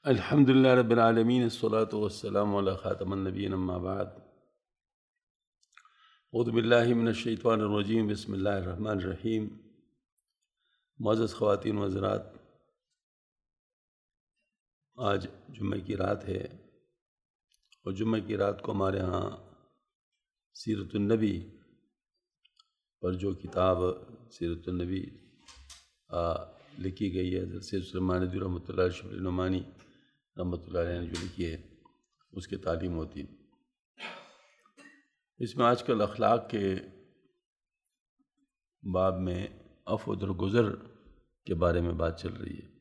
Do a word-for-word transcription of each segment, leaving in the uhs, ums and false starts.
الحمد للہ رب العالمین، الصلاۃ والسلام علی خاتم النبیین، اما بعد۔ اعوذ باللہ من الشیطان الرجیم، بسم اللہ الرحمن الرحیم۔ معزز خواتین و حضرات، آج جمعہ کی رات ہے، اور جمعہ کی رات کو ہمارے ہاں سیرت النبی پر جو کتاب سیرت النبی آ, لکھی گئی ہے، حضرت سید سلیمان ندوی رحمۃ اللہ علیہ شبلی نعمانی رحمۃ اللہ علیہ نے جو لکھی ہے، اس کی تعلیم ہوتی ہے۔ اس میں آج کل اخلاق کے باب میں عفو و درگزر کے بارے میں بات چل رہی ہے،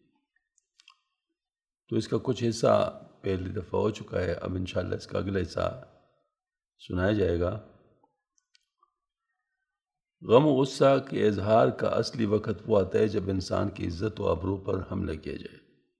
تو اس کا کچھ حصہ پہلی دفعہ ہو چکا ہے، اب انشاءاللہ اس کا اگلا حصہ سنایا جائے گا۔ غم و غصہ کے اظہار کا اصلی وقت وہ آتا ہے جب انسان کی عزت و آبرو پر حملہ کیا جائے،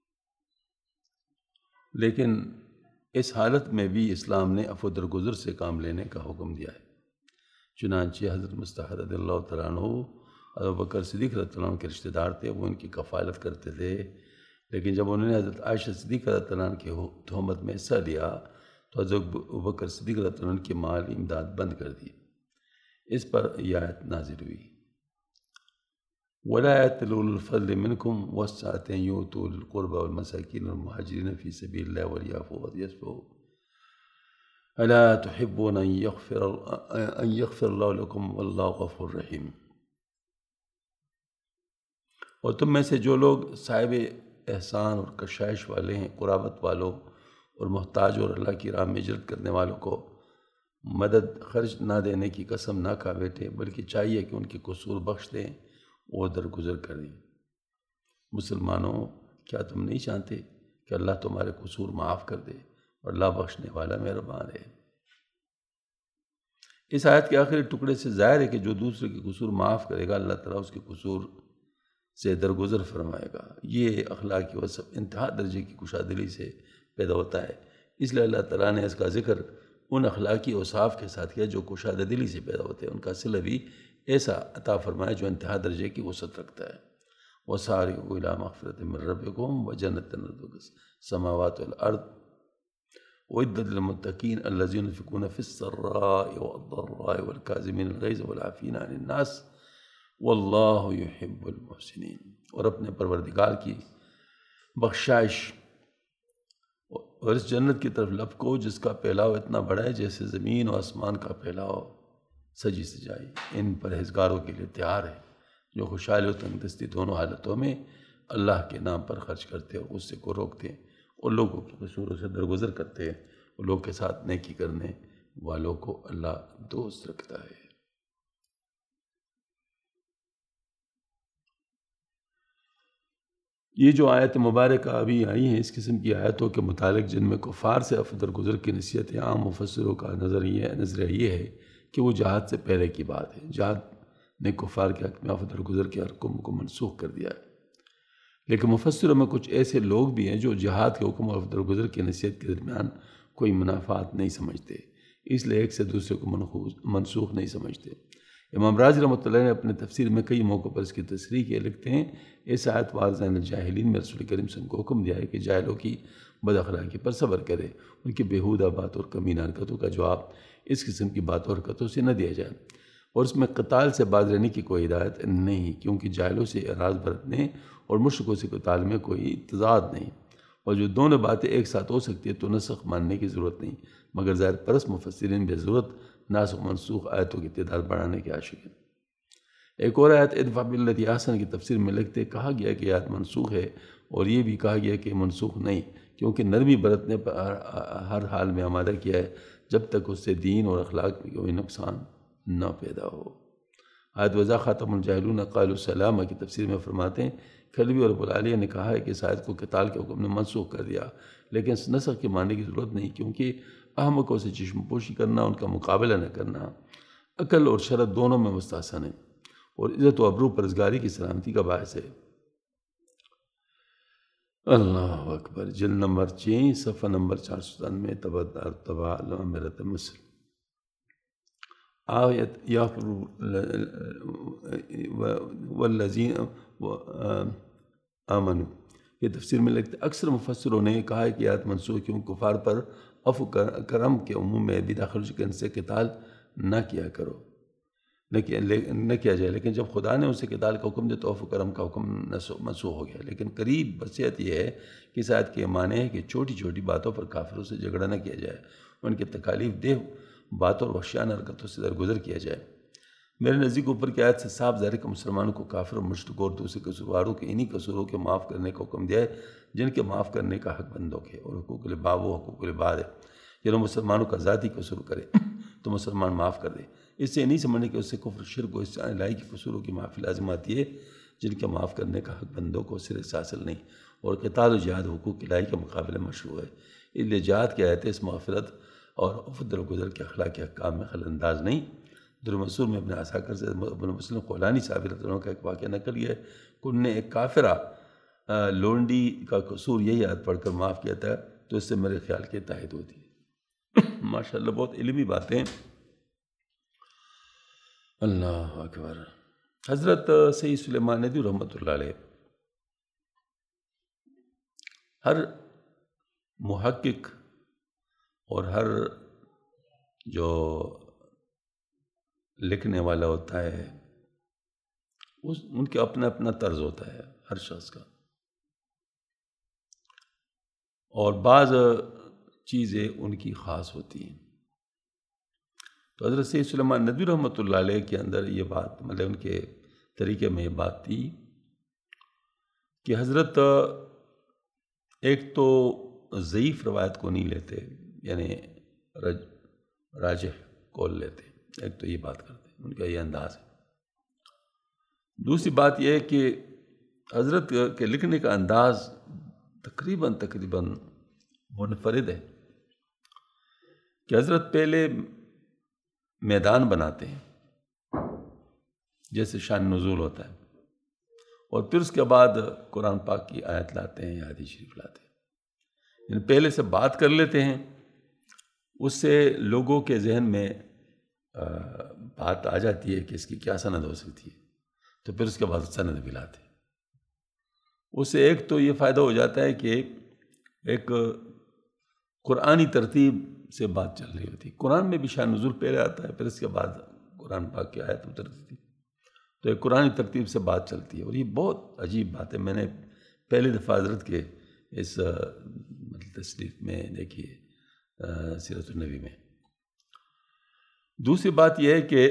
لیکن اس حالت میں بھی اسلام نے عفو درگزر سے کام لینے کا حکم دیا ہے۔ چنانچہ حضرت مصطفیٰ رضی اللہ تعالیٰ عنہ ابوبکر صدیق رضی اللہ عنہ کے رشتہ دار تھے، وہ ان کی کفالت کرتے تھے، لیکن جب انہوں نے حضرت عائشہ صدیقہ رضی اللہ عنہ کی تہمت میں حصہ لیا تو حضرت ابوبکر صدیق رضی اللہ عنہ کی مالی امداد بند کر دی۔ اس پر یہ آیت نازل ہوئی، وَلَا يَأْتَلِ أُولُو الْفَضْلِ مِنْكُمْ وَالسَّعَةِ أَنْ يُؤْتُوا أُولِي الْقُرْبَى وَالْمَسَاكِينَ وَالْمُهَاجِرِينَ فِي سَبِيلِ اللَّهِ وَلْيَعْفُوا وَلْيَصْفَحُوا أَلَا تُحِبُّونَ أَنْ يَغْفِرَ أَنْ يَغْفِرَ اللَّهُ لَكُمْ وَاللَّهُ غَفُورٌ رَحِيمٌ۔ اور تم میں سے جو لوگ صاحب احسان اور کشائش والے ہیں، قرابت والوں اور محتاج اور اللہ کی راہ میں ہجرت کرنے والوں کو مدد خرچ نہ دینے کی قسم نہ کھا بیٹھے، بلکہ چاہیے کہ ان کے قصور بخش دیں اور درگزر کریں۔ مسلمانوں، کیا تم نہیں چاہتے کہ اللہ تمہارے قصور معاف کر دے، اور اللہ بخشنے والا مہربان ہے۔ اس آیت کے آخری ٹکڑے سے ظاہر ہے کہ جو دوسرے کے قصور معاف کرے گا، اللہ تعالیٰ اس کے قصور سے درگزر فرمائے گا۔ یہ اخلاقی وصف انتہا درجے کی کشادلی سے پیدا ہوتا ہے، اس لیے اللہ تعالیٰ نے اس کا ذکر ان اخلاقی اوصاف کے ساتھ کیا جو کشادہ دلی سے پیدا ہوتے ہیں، ان کا صلہ بھی ایسا عطا فرمایا جو انتہا درجے کی وسعت رکھتا ہے۔ وَسَارِعُوا إِلَىٰ مَغْفِرَةٍ مِّن رَّبِّكُمْ وَجَنَّةٍ عَرْضُهَا السَّمَاوَاتُ وَالْأَرْضُ أُعِدَّتْ لِلْمُتَّقِينَ الَّذِينَ يُنفِقُونَ فِي السَّرَّاءِ وَالضَّرَّاءِ وَالْكَاظِمِينَ الْغَيْظَ وَالْعَافِينَ عَنِ النَّاسِ وَاللَّهُ يُحِبُّ الْمُحْسِنِينَ۔ اور اپنے پروردگار کی بخشائش اور اس جنت کی طرف لپکو جس کا پھیلاؤ اتنا بڑا ہے جیسے زمین و آسمان کا پھیلاؤ سجی سجائی۔ ان پرہیزگاروں کے لیے تیار ہے جو خوشحالی و تنگ دستی دونوں حالتوں میں اللہ کے نام پر خرچ کرتے اور غصے کو روکتے اور لوگوں کے قصوروں سے درگزر کرتے اور لوگ کے ساتھ نیکی کرنے والوں کو اللہ دوست رکھتا ہے۔ یہ جو آیت مبارکہ ابھی آئی ہیں، اس قسم کی آیتوں کے متعلق جن میں کفار سے عفو درگزر کی نصیحت عام مفسروں کا نظریہ نظریہ یہ ہے کہ وہ جہاد سے پہلے کی بات ہے۔ جہاد نے کفار کے حق میں عفو درگزر کے حکم کو منسوخ کر دیا ہے، لیکن مفسروں میں کچھ ایسے لوگ بھی ہیں جو جہاد کے حکم اور عفو درگزر کی نصیحت کے درمیان کوئی منافات نہیں سمجھتے، اس لیے ایک سے دوسرے کو منسوخ نہیں سمجھتے۔ امام راضی رحمۃ اللہ نے اپنے تفسیر میں کئی موقعوں پر اس کی تصریح کیے، لکھتے ہیں اس آیت وارزان الجاہلین میں رسول کریم صلی اللہ علیہ وسلم کو حکم دیا ہے کہ جاہلوں کی بد اخلاقی پر صبر کرے، ان کی بیہودہ بات اور کمینہ حرکتوں کا جواب اس قسم کی باتوں اور حرکتوں سے نہ دیا جائے، اور اس میں قتال سے باز رہنے کی کوئی ہدایت نہیں، کیونکہ جاہلوں سے اعراض برتنے اور مشرکوں سے قتال میں کوئی تضاد نہیں، اور جو دونوں باتیں ایک ساتھ ہو سکتی ہے تو نسخ ماننے کی ضرورت نہیں، مگر ظاہر پرست مفسرین بے ضرورت ناسخ منسوخ آیتوں کی تعداد بڑھانے کے عاشق ہیں۔ ایک اور آیت ادفع بالتی احسن کی تفسیر میں لکھتے کہا گیا کہ آیت منسوخ ہے، اور یہ بھی کہا گیا کہ منسوخ نہیں، کیونکہ نرمی برتنے پر ہر حال میں آمادہ کیا ہے جب تک اس سے دین اور اخلاق میں کوئی نقصان نہ پیدا ہو۔ آیت وضع خاتم الجاہلون قالوا السلام کی تفسیر میں فرماتے ہیں کھلوی اور ابو العالیہ نے کہا ہے کہ اس آیت کو قتال کے حکم نے منسوخ کر دیا، لیکن اس نسخ کے ماننے کی ضرورت نہیں، کیونکہ احمقوں سے چشم پوشی کرنا، ان کا مقابلہ نہ کرنا عقل اور شرط دونوں میں مستحسن ہے، اور عزت و ابرو پرہیزگاری کی سلامتی کا باعث ہے۔ اللہ اکبر۔ جلد نمبر چھ صفحہ نمبر چار سو ستانوے تبدار تبا میرت مسلم۔ آیت یا والذین آمنوا یہ تفسیر میں لگتا ہے اکثر مفسروں نے کہا ہے کہ آیت منسوخ کیوں کفار پر عفو کرم کے عموم میں بھی داخل کہ ان سے قتال نہ کیا کرو نہ کیا نہ کیا جائے، لیکن جب خدا نے اسے قتال کا حکم دیا تو عفو کرم کا حکم منسوخ ہو گیا۔ لیکن قریب وصیت یہ ہے کہ اس آیت کے معنی ہے کہ چھوٹی چھوٹی باتوں پر کافروں سے جھگڑا نہ کیا جائے، ان کی تکالیف دہ باتوں اور وحشیانہ حرکتوں سے درگزر کیا جائے۔ میرے نزدیک اوپر کی آیت سے صاف ظاہر کہ مسلمانوں کو کافر اور مشرکوں اور دوسرے قصورواروں کے انہی قصوروں کے معاف کرنے کا حکم دیا ہے جن کے معاف کرنے کا حق بندوں کے، اور حقوق العباد وہ حقوق العباد ہے جنہوں مسلمانوں کا ذاتی قصور کرے تو مسلمان معاف کر دے۔ اس سے نہیں سمجھنے کہ اس سے کفر شرک و اس الہی کے قصوروں کی معافی لازم آتی ہے جن کے معاف کرنے کا حق بندوں کو سرے سے حاصل نہیں، اور قتال و جہاد حقوق الہی کے مقابلے مشروع ہے۔ اس لیے جہاد کی آیتیں اس مغفرت اور عفو درگزر کے اخلاقی احکام میں خلل انداز نہیں۔ در منصور میں اپنے عساکر سے ابن مسلم خولانی صاحب رضی اللہ عنہ کا ایک واقعہ نقل کیا ہے کہ انہوں نے ایک کافرہ لونڈی کا قصور یہی یاد پڑھ کر معاف کیا تھا، تو اس سے میرے خیال کے تائید ہوتی ہے۔ ماشاءاللہ بہت علمی باتیں۔ اللہ اکبر۔ حضرت سید سلیمان ندوی رحمۃ اللہ علیہ ہر محقق اور ہر جو لکھنے والا ہوتا ہے اس ان کے اپنا اپنا طرز ہوتا ہے ہر شخص کا، اور بعض چیزیں ان کی خاص ہوتی ہیں۔ تو حضرت سید سلیمان ندوی رحمۃ اللہ علیہ کے اندر یہ بات، مطلب ان کے طریقے میں یہ بات تھی کہ حضرت ایک تو ضعیف روایت کو نہیں لیتے، یعنی رج راجح قول لیتے، ایک تو یہ بات کرتے ہیں، ان کا یہ انداز ہے۔ دوسری بات یہ ہے کہ حضرت کے لکھنے کا انداز تقریباً تقریباً منفرد ہے کہ حضرت پہلے میدان بناتے ہیں جیسے شان نزول ہوتا ہے، اور پھر اس کے بعد قرآن پاک کی آیت لاتے ہیں یا حدیث شریف لاتے ہیں، یعنی پہلے سے بات کر لیتے ہیں، اس سے لوگوں کے ذہن میں بات آ جاتی ہے کہ اس کی کیا سند ہو سکتی ہے، تو پھر اس کے بعد سند بھی لاتے ہیں۔ اس سے ایک تو یہ فائدہ ہو جاتا ہے کہ ایک قرآنی ترتیب سے بات چل رہی ہوتی ہے، قرآن میں بھی شان نزول پہلے آتا ہے، پھر اس کے بعد قرآن پاک کی آیت اترتی تھی، تو ایک قرآنی ترتیب سے بات چلتی ہے، اور یہ بہت عجیب بات ہے۔ میں نے پہلی دفعہ حضرت کے اس مطلب تصنیف میں دیکھی ہے سیرت النبی میں۔ دوسری بات یہ ہے کہ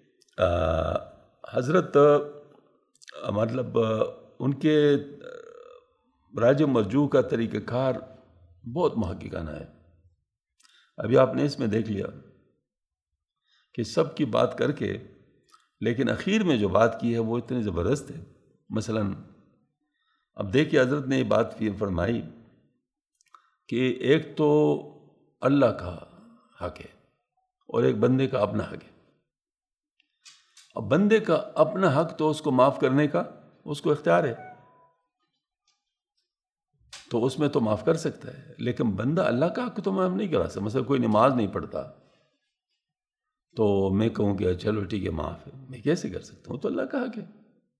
حضرت مطلب ان کے راج مرجوع کا طریقہ کار بہت محققانہ ہے۔ ابھی آپ نے اس میں دیکھ لیا کہ سب کی بات کر کے، لیکن اخیر میں جو بات کی ہے وہ اتنی زبردست ہے۔ مثلا اب دیکھیے حضرت نے یہ بات فرمائی کہ ایک تو اللہ کا حق ہے اور ایک بندے کا اپنا حق ہے۔ اب بندے کا اپنا حق تو اس کو معاف کرنے کا اس کو اختیار ہے، تو اس میں تو معاف کر سکتا ہے، لیکن بندہ اللہ کا حق تو معاف نہیں کرا سکتا۔ مثلا کوئی نماز نہیں پڑھتا تو میں کہوں کہ چلو ٹھیک ہے معاف ہے، میں کیسے کر سکتا ہوں؟ تو اللہ کا حق ہے۔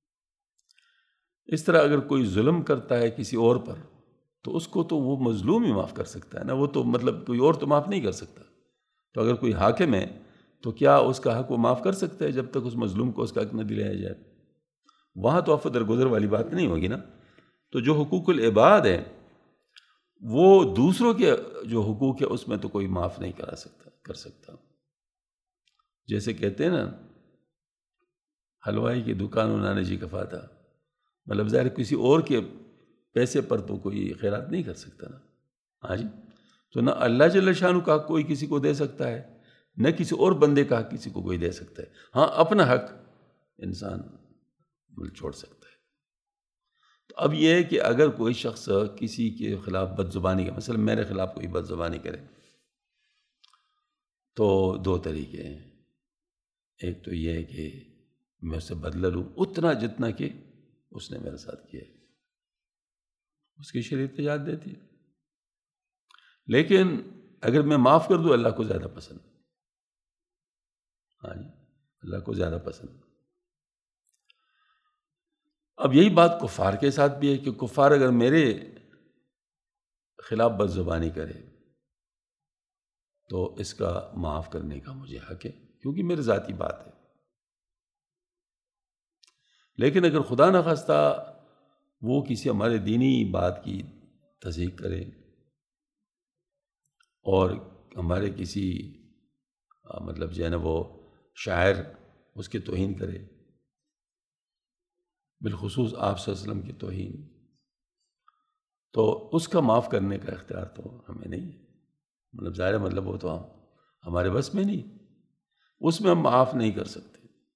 اس طرح اگر کوئی ظلم کرتا ہے کسی اور پر تو اس کو تو وہ مظلوم ہی معاف کر سکتا ہے نا، وہ تو مطلب کوئی اور تو معاف نہیں کر سکتا۔ تو اگر کوئی حاکم ہے تو کیا اس کا حق وہ معاف کر سکتا ہے جب تک اس مظلوم کو اس کا حق نہ دلایا جائے؟ وہاں تو عفو درگزر والی بات نہیں ہوگی نا۔ تو جو حقوق العباد ہیں وہ دوسروں کے جو حقوق ہے اس میں تو کوئی معاف نہیں کرا سکتا کر سکتا۔ جیسے کہتے ہیں نا حلوائی کی دکان انہوں نے جی کفاتا، مطلب ظاہر کسی اور کے پیسے پر تو کوئی خیرات نہیں کر سکتا نا۔ ہاں جی، تو نہ اللہ جل شانہ کا حق کوئی کسی کو دے سکتا ہے، نہ کسی اور بندے کا حق کسی کو کوئی دے سکتا ہے۔ ہاں اپنا حق انسان مل چھوڑ سکتا ہے۔ تو اب یہ ہے کہ اگر کوئی شخص کسی کے خلاف بد زبانی کا، مثلا میرے خلاف کوئی بد زبانی کرے تو دو طریقے ہیں۔ ایک تو یہ ہے کہ میں اسے بدلہ لوں اتنا جتنا کہ اس نے میرے ساتھ کیا ہے، اس کی شریعت اجازت دیتی ہے، لیکن اگر میں معاف کر دوں اللہ کو زیادہ پسند، ہاں جی اللہ کو زیادہ پسند۔ اب یہی بات کفار کے ساتھ بھی ہے کہ کفار اگر میرے خلاف بد زبانی کرے تو اس کا معاف کرنے کا مجھے حق ہے، کیونکہ میرے ذاتی بات ہے۔ لیکن اگر خدا نخواستہ وہ کسی ہمارے دینی بات کی تصدیق کرے اور ہمارے کسی مطلب جو ہے نا وہ شاعر اس کی توہین کرے، بالخصوص آپ صلی اللہ علیہ وسلم کی توہین، تو اس کا معاف کرنے کا اختیار تو ہمیں نہیں ہے۔ مطلب ظاہر مطلب وہ تو ہم ہمارے بس میں نہیں، اس میں ہم معاف نہیں کر سکتے۔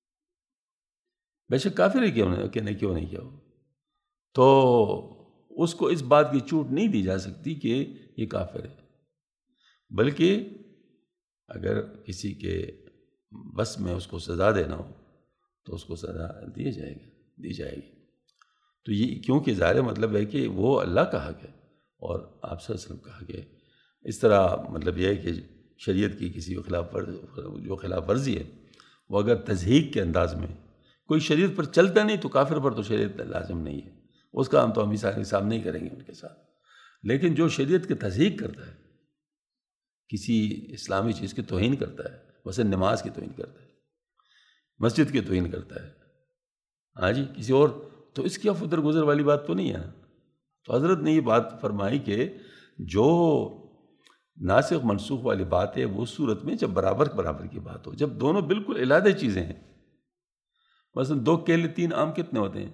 بے شک کافر ہے کیوں نہیں کہ نہیں کیوں نہیں کیا ہو، تو اس کو اس بات کی چوٹ نہیں دی جا سکتی کہ یہ کافر ہے، بلکہ اگر کسی کے بس میں اس کو سزا دینا ہو تو اس کو سزا دی جائے گی دی جائے گی تو یہ کیونکہ ظاہر مطلب ہے کہ وہ اللہ کا حق ہے اور آپ صلی اللہ علیہ وسلم کا حق ہے۔ اس طرح مطلب یہ ہے کہ شریعت کی کسی خلاف جو خلاف ورزی ہے وہ اگر تضحیق کے انداز میں کوئی شریعت پر چلتا نہیں تو کافر پر تو شریعت لازم نہیں ہے، اس کا ہم تو ہم سارے حساب نہیں کریں گے ان کے ساتھ۔ لیکن جو شریعت کی تضحیق کرتا ہے، کسی اسلامی چیز کی توہین کرتا ہے، مثلا نماز کی توہین کرتا ہے، مسجد کی توہین کرتا ہے، ہاں جی کسی اور، تو اس کی اب ادھر گزر والی بات تو نہیں ہے نا۔ تو حضرت نے یہ بات فرمائی کہ جو ناسخ منسوخ والی بات ہے وہ صورت میں جب برابر برابر کی بات ہو، جب دونوں بالکل علیحدہ چیزیں ہیں۔ مثلا دو کیلے تین آم کتنے ہوتے ہیں؟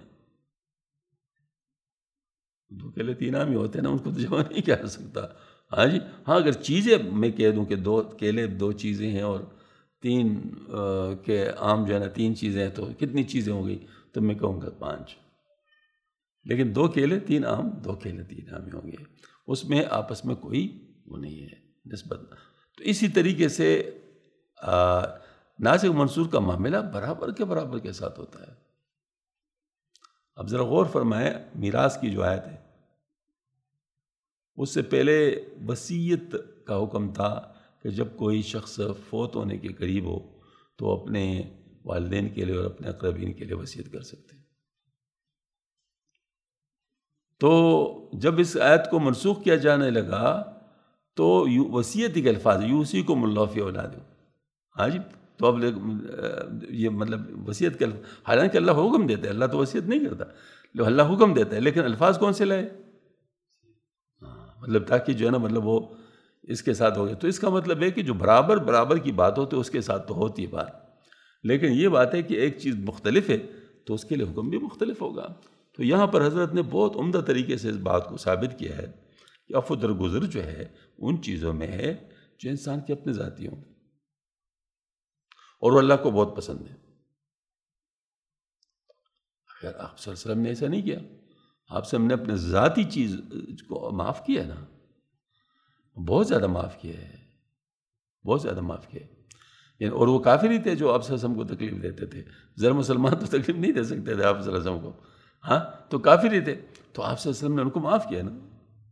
دو کیلے تین آم ہی ہوتے ہیں نا، ان کو تو جمع نہیں کیا جا سکتا۔ ہاں جی ہاں اگر چیزیں میں کہہ دوں کہ دو کیلے دو چیزیں ہیں اور تین کے آم جو ہے نا تین چیزیں ہیں، تو کتنی چیزیں ہو گئی؟ تو میں کہوں گا پانچ۔ لیکن دو کیلے تین آم دو کیلے تین آم ہی ہوں گے، اس میں آپس میں کوئی وہ نہیں ہے نسبت۔ تو اسی طریقے سے ناسخ منسوخ کا معاملہ برابر کے برابر کے ساتھ ہوتا ہے۔ اب ذرا غور فرمائیں، میراث کی جو آیت ہے اس سے پہلے وصیت کا حکم تھا کہ جب کوئی شخص فوت ہونے کے قریب ہو تو اپنے والدین کے لیے اور اپنے اقربین کے لیے وصیت کر سکتے ہیں۔ تو جب اس آیت کو منسوخ کیا جانے لگا تو وصیت کے الفاظ یوصیکم اللہ فی اولادکم، ہاں جی تو اب یہ مطلب وصیت کے الفاظ، حالانکہ اللہ حکم دیتا ہے، اللہ تو وصیت نہیں کرتا، اللہ حکم دیتا ہے، لیکن الفاظ کون سے لائے؟ مطلب تاکہ جو ہے نا مطلب وہ اس کے ساتھ ہو گیا۔ تو اس کا مطلب ہے کہ جو برابر برابر کی بات ہوتی ہے اس کے ساتھ تو ہوتی ہے بات، لیکن یہ بات ہے کہ ایک چیز مختلف ہے تو اس کے لیے حکم بھی مختلف ہوگا۔ تو یہاں پر حضرت نے بہت عمدہ طریقے سے اس بات کو ثابت کیا ہے کہ عفو درگزر جو ہے ان چیزوں میں ہے جو انسان کے اپنے ذاتی ہوں اور وہ اللہ کو بہت پسند ہے۔ اگر آپ صلی اللہ علیہ وسلم نے ایسا نہیں کیا، آپ سے ہم نے اپنے ذاتی چیز کو معاف کیا ہے نا، بہت زیادہ معاف کیا ہے، بہت زیادہ معاف کیا ہے۔ یعنی اور وہ کافر ہی تھے جو آپ صلی اللہ علیہ وسلم کو تکلیف دیتے تھے، ذرا مسلمان تو تکلیف نہیں دے سکتے تھے آپ صلی اللہ علیہ وسلم کو، ہاں تو کافر ہی تھے، تو آپ صلی اللہ علیہ وسلم نے ان کو معاف کیا نا۔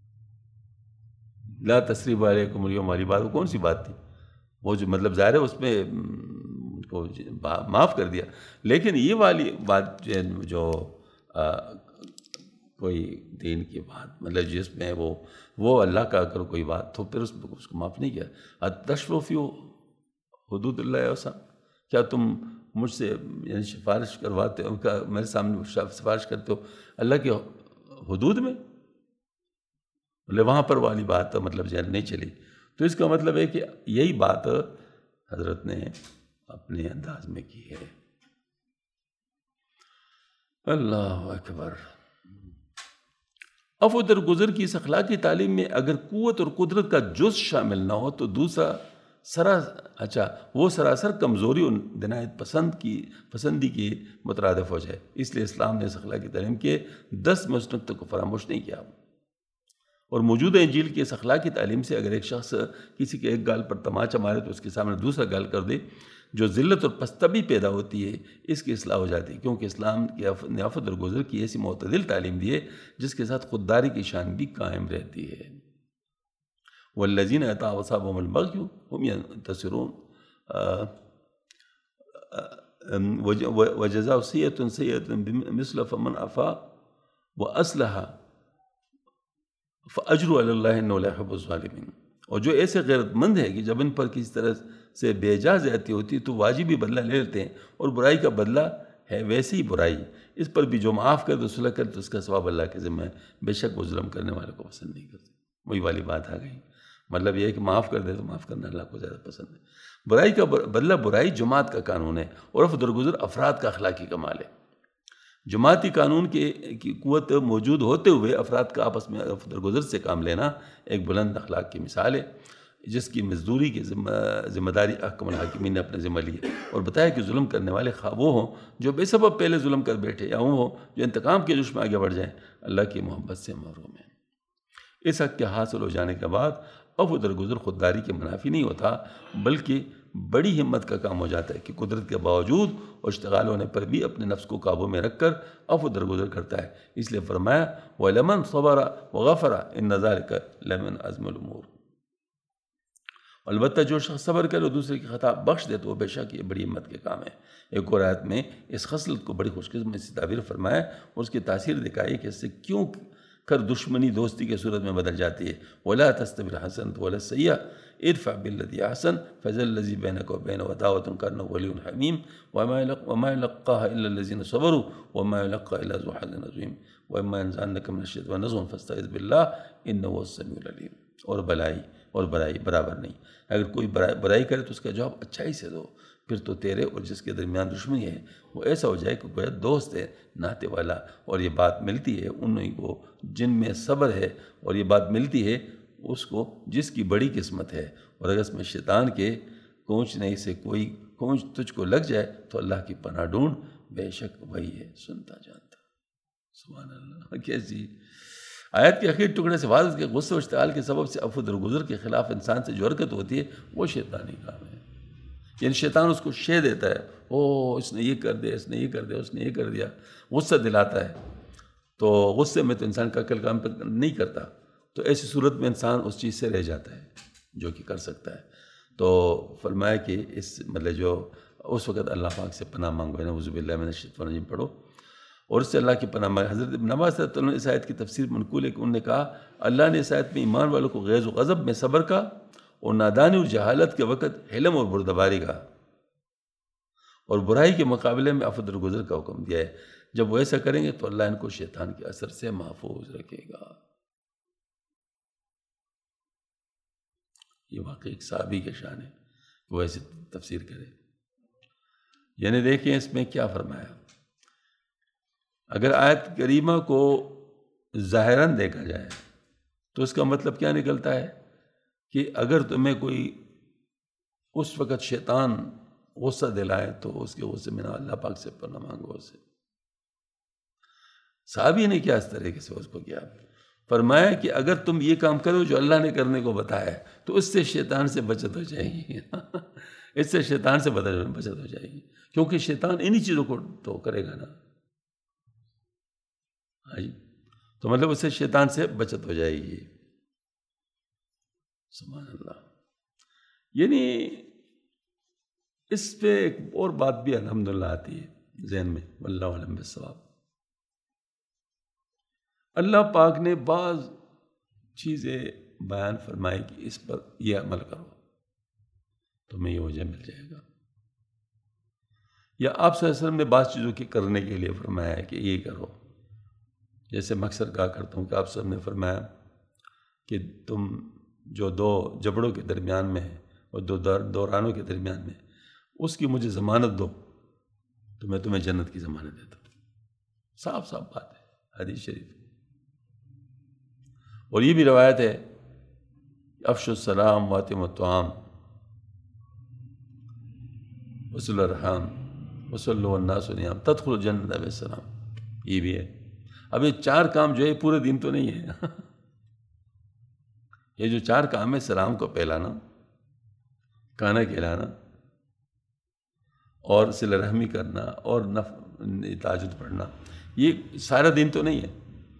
لا تثریب علیکم اليوم والی بات وہ کون سی بات تھی؟ وہ جو مطلب ظاہر ہے اس میں کو معاف کر دیا، لیکن یہ والی بات جو کوئی دین کی بات مطلب جس میں وہ وہ اللہ کا اگر کوئی بات تو پھر اس اس کو معاف نہیں کیا۔ اتشفوا فی حدود اللہ وسع، کیا تم مجھ سے یعنی سفارش کرواتے ہو، میرے سامنے سفارش کرتے ہو اللہ کے حدود میں؟ مطلب وہاں پر والی بات مطلب ذہن نہیں چلی۔ تو اس کا مطلب ہے کہ یہی بات حضرت نے اپنے انداز میں کی ہے۔ اللہ اکبر۔ عفو درگزر کی اس اخلاقی تعلیم میں اگر قوت اور قدرت کا جز شامل نہ ہو تو دوسرا سرا اچھا وہ سراسر کمزوری اور دنایت پسند کی پسندی کی مترادف ہو جائے۔ اس لیے اسلام نے اس اخلاقی تعلیم کے دس مستقطع کو فراموش نہیں کیا، اور موجودہ انجیل کی اس اخلاقی تعلیم سے اگر ایک شخص کسی کے ایک گال پر تماچا مارے تو اس کے سامنے دوسرا گال کر دے، جو ذلت اور پستبی پیدا ہوتی ہے اس کی اصلاح ہو جاتی ہے، کیونکہ اسلام کی نے عفو درگزر کی ایسی معتدل تعلیم دی ہے جس کے ساتھ خودداری کی شان بھی قائم رہتی ہے۔ والذین اطاعوا اصابهم البغی هم ینتصرون، وجزاء سیئۃ سیئۃ بمثلها فمن عفا واصلح فاجر علی اللہ انہ لا یحب الظالمین. اور جو ایسے غیرت مند ہے کہ جب ان پر کسی طرح سے بے جا زیادتی ہوتی ہے تو واجبی بدلہ لے لیتے ہیں، اور برائی کا بدلہ ہے ویسے ہی برائی. اس پر بھی جو معاف کر تو صلح کر تو اس کا ثواب اللہ کے ذمہ ہے، بے شک وہ ظلم کرنے والے کو پسند نہیں کرتے. وہی والی بات آ گئی. مطلب یہ ہے کہ معاف کر دے تو معاف کرنا اللہ کو زیادہ پسند ہے. برائی کا بدلہ برائی جماعت کا قانون ہے، اور عفو درگزر افراد کا اخلاقی کمال ہے. جماعتی قانون کے کی قوت موجود ہوتے ہوئے افراد کا آپس میں عفو درگزر سے کام لینا ایک بلند اخلاق کی مثال ہے، جس کی مزدوری کی ذمہ داری احکم الحاکمین نے اپنے ذمہ لی ہے، اور بتایا کہ ظلم کرنے والے خواہ وہ ہوں جو بے سبب پہلے ظلم کر بیٹھے، یا وہ ہوں جو انتقام کے جوش میں آگے بڑھ جائیں، اللہ کی محبت سے محروم ہیں. اس حق کے حاصل ہو جانے کے بعد عفو درگزر خودداری کے منافی نہیں ہوتا، بلکہ بڑی ہمت کا کام ہو جاتا ہے کہ قدرت کے باوجود اور اشتغال ہونے پر بھی اپنے نفس کو قابو میں رکھ کر عفو درگزر کرتا ہے. اس لیے فرمایا وَلَمَنْ صَبَرَ وَغَفَرَ إِنَّ ذَلِكَ لَمِنْ عَزْمِ الْأُمُورِ. البتہ جو شخص صبر کرے اور دوسرے کی خطا بخش دے تو وہ بے شک یہ بڑی ہمت کے کام ہے. ایک اور آیت میں اس خصلت کو بڑی خوش قسمتی سے تعبیر فرمایا اور اس کی تاثیر دکھائی کہ اس سے کیوں کر دشمنی دوستی کے صورت میں بدل جاتی ہے. وَلَا تَسْتَوِي الْحَسَنَةُ وَلَا السَّيِّئَةُ ادفع بالذی احسن فاذا الذی بینک وبینہ عداوۃ کانہ ولی حمیم وما یلقاها الا الذین صبروا وما یلقاها الا ذو حظ عظیم واما ينزغنک من الشیطان نزغ فاستعذ باللہ انہ هو السمیع العلیم. اور بلائی اور برائی برابر نہیں. اگر کوئی برائی کرے تو اس کا جواب اچھائی سے دو، پھر تو تیرے اور جس کے درمیان دشمنی ہے وہ ایسا ہو جائے کہ گویا دوست ہے، ناتے والا. اور یہ بات ملتی ہے انہیں کو جن میں صبر ہے، اور یہ بات ملتی ہے اس کو جس کی بڑی قسمت ہے. اور اگر اس میں شیطان کے کوچنے سے کوئی کوچ تجھ کو لگ جائے تو اللہ کی پناہ ڈھونڈ، بے شک وہی ہے سنتا جانتا. سبحان اللہ. کیسی آیت کے اخیر ٹکڑے سے واضح کہ غصے و اشتعال کے سبب سے عفو درگزر کے خلاف انسان سے جو حرکت ہوتی ہے وہ شیطانی کام ہے. یعنی شیطان اس کو شے دیتا ہے، او اس نے یہ کر دیا، اس نے یہ کر دیا، اس نے یہ کر دیا، غصہ دلاتا ہے. تو غصے میں تو انسان کا عقل کام نہیں کرتا، تو ایسی صورت میں انسان اس چیز سے رہ جاتا ہے جو کہ کر سکتا ہے. تو فرمایا کہ اس مطلب جو اس وقت اللہ پاک سے پناہ مانگو، نعوذ باللہ من الشیطان الرجیم پڑھو اور اس سے اللہ کی پناہ مانگو. حضرت ابن عباس رضی اللہ عنہ اس آیت کی تفسیر منقول ہے کہ انہوں نے کہا اللہ نے اس آیت میں ایمان والوں کو غیظ و غضب میں صبر کا اور نادانی اور جہالت کے وقت حلم اور بردباری کا اور برائی کے مقابلے میں عفو درگزر کا حکم دیا ہے. جب وہ ایسا کریں گے تو اللہ ان کو شیطان کے اثر سے محفوظ رکھے گا. یہ واقعی ایک صحابی کے شان ہے وہ ایسی تفسیر کرے. یعنی دیکھیں اس میں کیا فرمایا. اگر آیت کریمہ کو ظاہراً دیکھا جائے تو اس کا مطلب کیا نکلتا ہے کہ اگر تمہیں کوئی اس وقت شیطان غصہ دلائے تو اس کے غصے میں نہ اللہ پاک سے پناہ مانگو. اسے صحابی نے کیا اس طریقے سے اس کو کیا، فرمایا کہ اگر تم یہ کام کرو جو اللہ نے کرنے کو بتایا ہے تو اس سے شیطان سے بچت ہو جائے گی. اس سے شیطان سے بچت ہو جائے گی کیونکہ شیطان انہی چیزوں کو تو کرے گا نا. ہاں جی، تو مطلب اس سے شیطان سے بچت ہو جائے گی. سبحان اللہ. یعنی اس پہ ایک اور بات بھی الحمدللہ آتی ہے ذہن میں، واللہ اعلم بالصواب. اللہ پاک نے بعض چیزیں بیان فرمائی کہ اس پر یہ عمل کرو تمہیں یہ وجہ مل جائے گا، یا آپ صلی اللہ علیہ وسلم نے بعض چیزوں کے کرنے کے لیے فرمایا ہے کہ یہ کرو. جیسے میں اکثر کہا کرتا ہوں کہ آپ صلی اللہ علیہ وسلم نے فرمایا کہ تم جو دو جبڑوں کے درمیان میں ہے اور دو دورانوں کے درمیان میں اس کی مجھے ضمانت دو تو میں تمہیں جنت کی ضمانت دیتا ہوں. صاف صاف بات ہے، حدیث شریف. اور یہ بھی روایت ہے افشوا السلام واتموا الطعام وصلوا الارحام وصلوا والناس نیام تدخلوا الجنۃ بالسلام. یہ بھی ہے. اب یہ چار کام جو ہے پورے دن تو نہیں ہے. یہ جو چار کام ہے، سلام کو پھیلانا، کھانا کھلانا اور صلہ رحمی کرنا اور تہجد پڑھنا، یہ سارا دن تو نہیں ہے.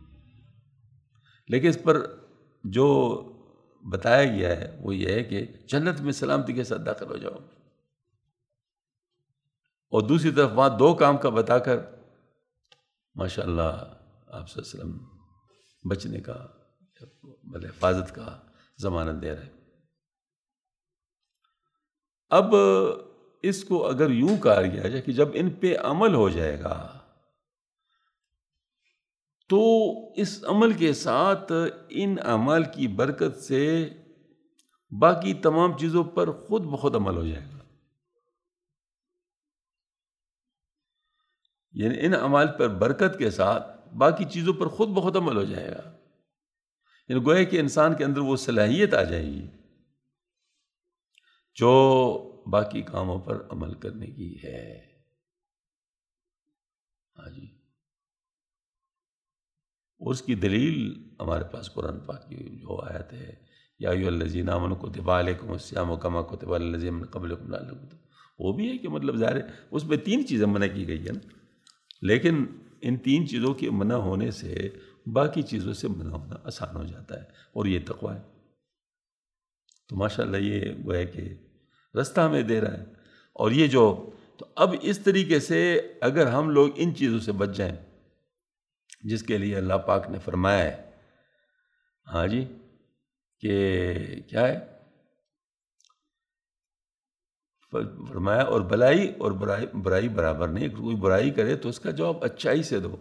لیکن اس پر جو بتایا گیا ہے وہ یہ ہے کہ جنت میں سلامتی کے ساتھ داخل ہو جاؤ. اور دوسری طرف وہاں دو کام کا بتا کر ماشاء اللہ آپ صلی اللہ علیہ وسلم بچنے کا بل حفاظت کا ضمانت دے رہے ہیں۔ اب اس کو اگر یوں کہا گیا جائے کہ جب ان پہ عمل ہو جائے گا تو اس عمل کے ساتھ ان اعمال کی برکت سے باقی تمام چیزوں پر خود بخود عمل ہو جائے گا، یعنی ان اعمال پر برکت کے ساتھ باقی چیزوں پر خود بخود عمل ہو جائے گا، یعنی گویا کہ انسان کے اندر وہ صلاحیت آ جائے گی جو باقی کاموں پر عمل کرنے کی ہے۔ ہاں جی، اس کی دلیل ہمارے پاس قرآن پاک کی جو آیت ہے، یا ایھا الذین آمنوا کتب علیکم الصیام کما کتب علی الذین من قبلکم لعلکم تتقون، وہ بھی ہے کہ مطلب ظاہر ہے اس میں تین چیزیں منع کی گئی ہیں نا، لیکن ان تین چیزوں کے منع ہونے سے باقی چیزوں سے منع ہونا آسان ہو جاتا ہے، اور یہ تقویٰ ہے۔ تو ماشاءاللہ یہ گویا کہ رستہ ہمیں دے رہا ہے، اور یہ جو تو اب اس طریقے سے اگر ہم لوگ ان چیزوں سے بچ جائیں جس کے لیے اللہ پاک نے فرمایا ہے، ہاں جی، کہ کیا ہے، فرمایا اور بلائی اور برائی برائی برابر نہیں، اگر کوئی برائی کرے تو اس کا جواب اچھائی سے دو،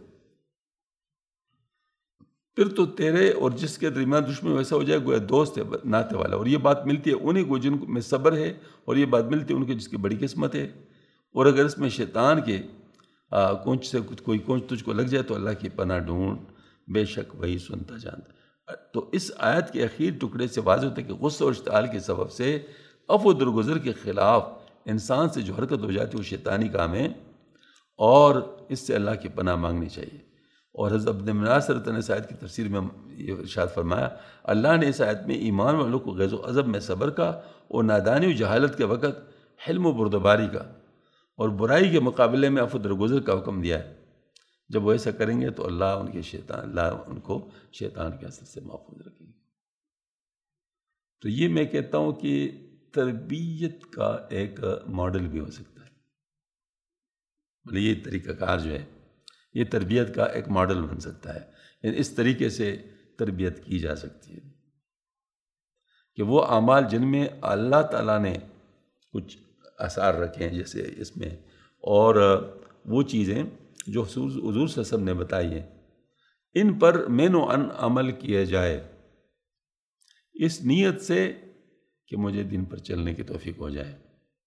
پھر تو تیرے اور جس کے درمیان دشمن ویسا ہو جائے گویا دوست ہے ناتے والا، اور یہ بات ملتی ہے انہیں کو جن میں صبر ہے، اور یہ بات ملتی ہے ان کے جس کی بڑی قسمت ہے، اور اگر اس میں شیطان کے کونچ سے کوئی کونچ تجھ کو لگ جائے تو اللہ کی پناہ ڈھونڈ، بے شک وہی سنتا جانتا۔ تو اس آیت کے اخیر ٹکڑے سے واضح ہوتا ہے کہ غصہ اور اشتعال کے سبب سے عفو و درگزر کے خلاف انسان سے جو حرکت ہو جاتی ہے وہ شیطانی کام ہے، اور اس سے اللہ کی پناہ مانگنی چاہیے۔ اور حضرت ابن ناصر نے اس آیت کی تفسیر میں یہ ارشاد فرمایا، اللہ نے اس آیت میں ایمان والوں کو غیظ و غضب میں صبر کا، اور نادانی و جہالت کے وقت حلم و بردباری کا، اور برائی کے مقابلے میں عفو و درگزر کا حکم دیا ہے۔ جب وہ ایسا کریں گے تو اللہ ان کے شیطان اللہ ان کو شیطان کے اثر سے محفوظ رکھیں گے۔ تو یہ میں کہتا ہوں کہ تربیت کا ایک ماڈل بھی ہو سکتا ہے، بولے یہ طریقہ کار جو ہے یہ تربیت کا ایک ماڈل بن سکتا ہے، یعنی اس طریقے سے تربیت کی جا سکتی ہے کہ وہ اعمال جن میں اللہ تعالیٰ نے کچھ آثار رکھے ہیں جیسے اس میں، اور وہ چیزیں جو حضور صلی اللہ علیہ وسلم نے بتائی ہیں، ان پر من و ان عمل کیا جائے اس نیت سے کہ مجھے دین پر چلنے کی توفیق ہو جائے،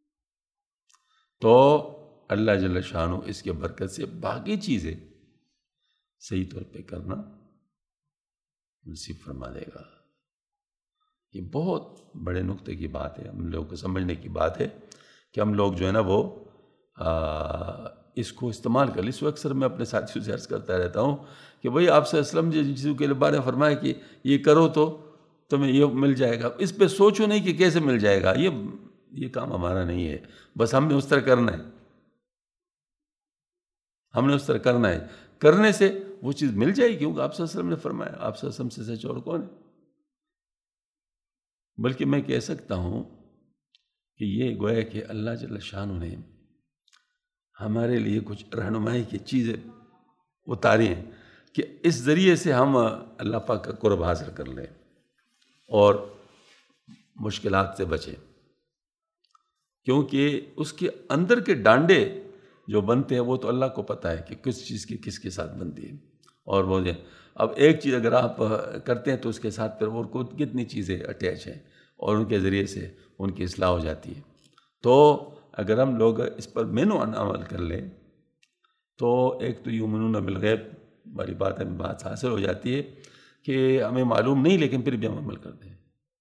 تو اللہ جل شانہ اس کے برکت سے باقی چیزیں صحیح طور پہ کرنا نصیب فرما دے گا۔ یہ بہت بڑے نقطے کی بات ہے، ہم لوگوں کو سمجھنے کی بات ہے کہ ہم لوگ جو ہے نا وہ اس کو استعمال کر لیں۔ اس کو اکثر میں اپنے ساتھیوں سے عرض کرتا رہتا ہوں کہ بھئی آپ صلی اللہ علیہ وسلم جن چیزوں کے بارے میں فرمایا کہ یہ کرو تو تمہیں یہ مل جائے گا، اس پہ سوچو نہیں کہ کیسے مل جائے گا، یہ یہ کام ہمارا نہیں ہے، بس ہم نے اس طرح کرنا ہے، ہم نے اس طرح کرنا ہے، کرنے سے وہ چیز مل جائے گی، کیونکہ آپ صلی اللہ علیہ وسلم نے فرمایا، آپ صلی اللہ علیہ وسلم سے سچ اور کون ہے؟ بلکہ میں کہہ سکتا ہوں کہ یہ گویا کہ اللہ جل شانہ نے ہمارے لیے کچھ رہنمائی کی چیزیں اتاری ہیں کہ اس ذریعے سے ہم اللہ پاک کا قرب حاصل کر لیں اور مشکلات سے بچیں، کیونکہ اس کے اندر کے ڈانڈے جو بنتے ہیں وہ تو اللہ کو پتہ ہے کہ کس چیز کی کس کے ساتھ بنتی ہے، اور وہ اب ایک چیز اگر آپ کرتے ہیں تو اس کے ساتھ پھر اور کو کتنی چیزیں اٹیچ ہیں اور ان کے ذریعے سے ان کی اصلاح ہو جاتی ہے۔ تو اگر ہم لوگ اس پر من و ان عمل کر لیں تو ایک تو یؤمنون بالغیب والی بات ہمیں بات حاصل ہو جاتی ہے کہ ہمیں معلوم نہیں لیکن پھر بھی ہم عمل کرتے ہیں،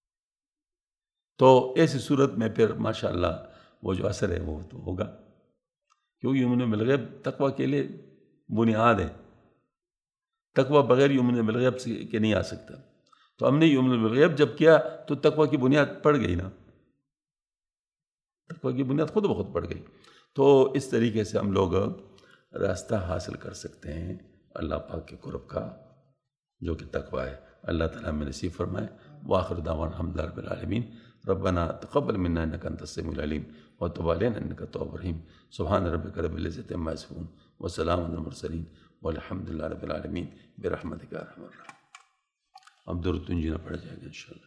تو ایسی صورت میں پھر ماشاءاللہ وہ جو اثر ہے وہ تو ہوگا، کیونکہ یؤمنون بالغیب تقویٰ کے لیے بنیاد ہے، تقویٰ بغیر یؤمنون بالغیب سے کہ نہیں آ سکتا، تو ہم نے یؤمنون بالغیب جب کیا تو تقویٰ کی بنیاد پڑ گئی نا، تقویٰ کی بنیاد خود بخود پڑ گئی۔ تو اس طریقے سے ہم لوگ راستہ حاصل کر سکتے ہیں اللہ پاک کے قرب کا جو کہ تقویٰ ہے۔ اللہ تعالیٰ ہمیں نصیب فرمائے۔ وآخر دعوانا الحمد لله رب العالمين. ربنا تقبل منا انك انت السميع العليم وتب علينا انك التواب الرحيم. سبحان ربك رب العزة عما يصفون وسلام على المرسلين والحمد لله رب العالمين برحمتك يا ارحم الراحمين. اب درود تنجینا پڑھ جائے گا انشاءاللہ.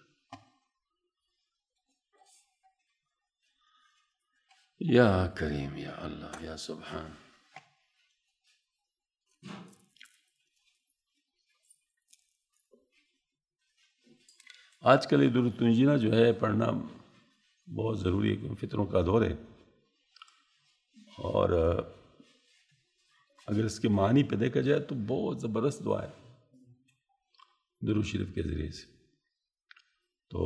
یا کریم یا اللہ یا سبحان. آج کل یہ درود تنجینا جو ہے پڑھنا بہت ضروری ہے کیونکہ فطروں کا دور ہے، اور اگر اس کے معنی پہ دیکھا جائے تو بہت زبردست دعا ہے درود شریف کے ذریعے سے. تو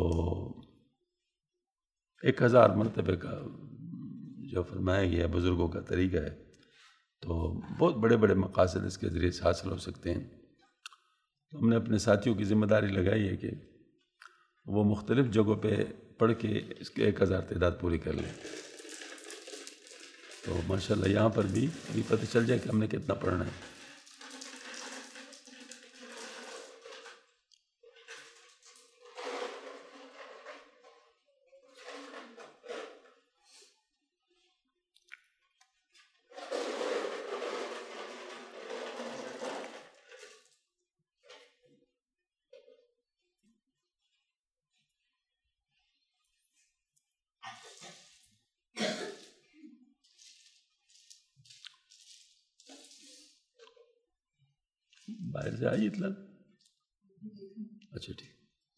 ایک ہزار مرتبہ کا جو فرمایا گیا بزرگوں کا طریقہ ہے، تو بہت بڑے بڑے مقاصد اس کے ذریعے سے حاصل ہو سکتے ہیں. تو ہم نے اپنے ساتھیوں کی ذمہ داری لگائی ہے کہ وہ مختلف جگہوں پہ پڑھ کے اس کے ایک ہزار تعداد پوری کر لیں. تو ماشاءاللہ یہاں پر بھی ابھی پتہ چل جائے کہ ہم نے کتنا پڑھنا ہے. باہر سے آئی اطلاع؟ اچھا ٹھیک.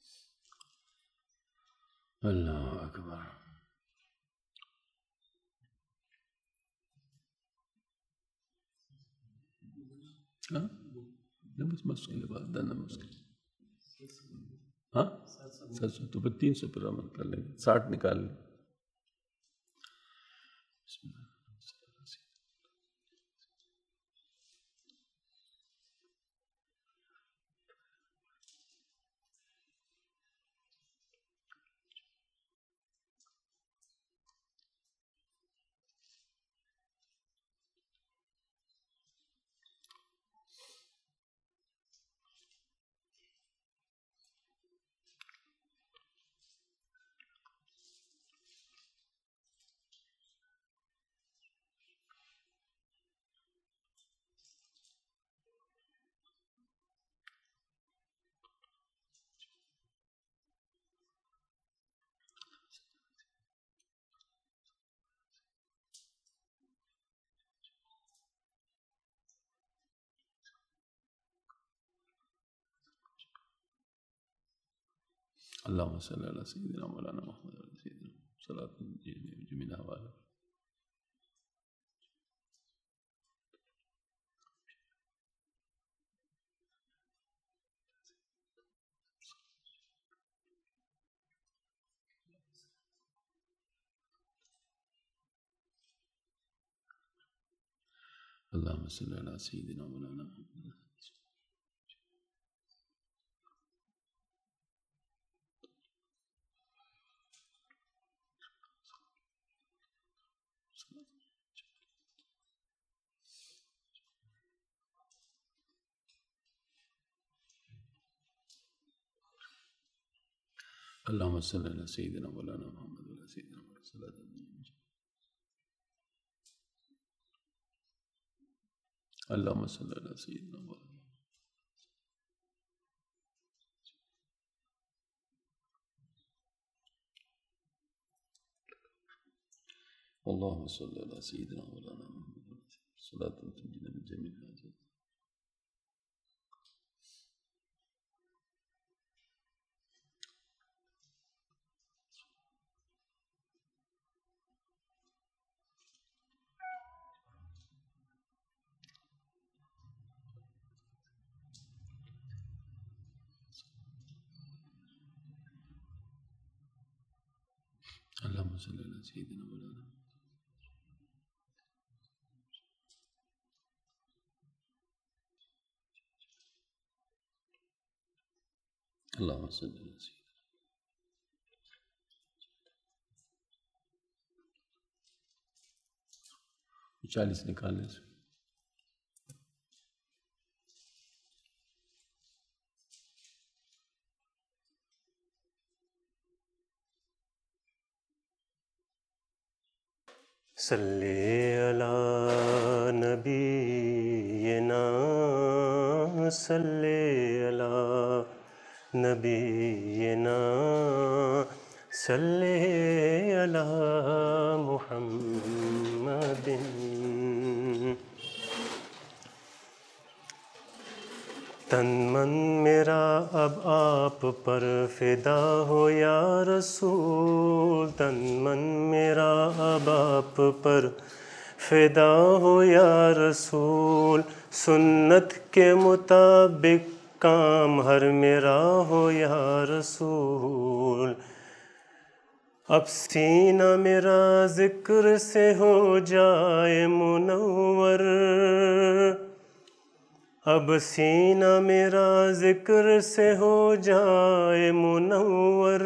اللہ اکبر. ہاں بس مشکل ہے بات دانا مشکل. ہاں سات سو تو پھر تین سو پر عمل کر لیں گے، ساٹھ نکال لیں. بسم اللہ. اللهم صل على سيدنا مولانا محمد وعلى سيدنا صلاة جميلها وعلى اللهم صل على سيدنا مولانا محمد. اللهم صل على سيدنا مولانا محمد وعلى سيدنا محمد صلاة اللهم صل على سيدنا مولانا. اللهم صل على سيدنا مولانا محمد صلاة تنجينا من جميع الحاجات. اللهم صل على سيدنا مولانا. اللهم صل على سيدنا. چالیس نکالنے سے صلی علی نبینا صلی علی نبینا صلی علی محمد. تن من میرا اب آپ پر فدا ہو یا رسول، تن من میرا اب آپ پر فدا ہو یا رسول، سنت کے مطابق کام ہر میرا ہو یا رسول. اب سینہ میرا ذکر سے ہو جائے منور، اب سینہ میرا ذکر سے ہو جائے منور،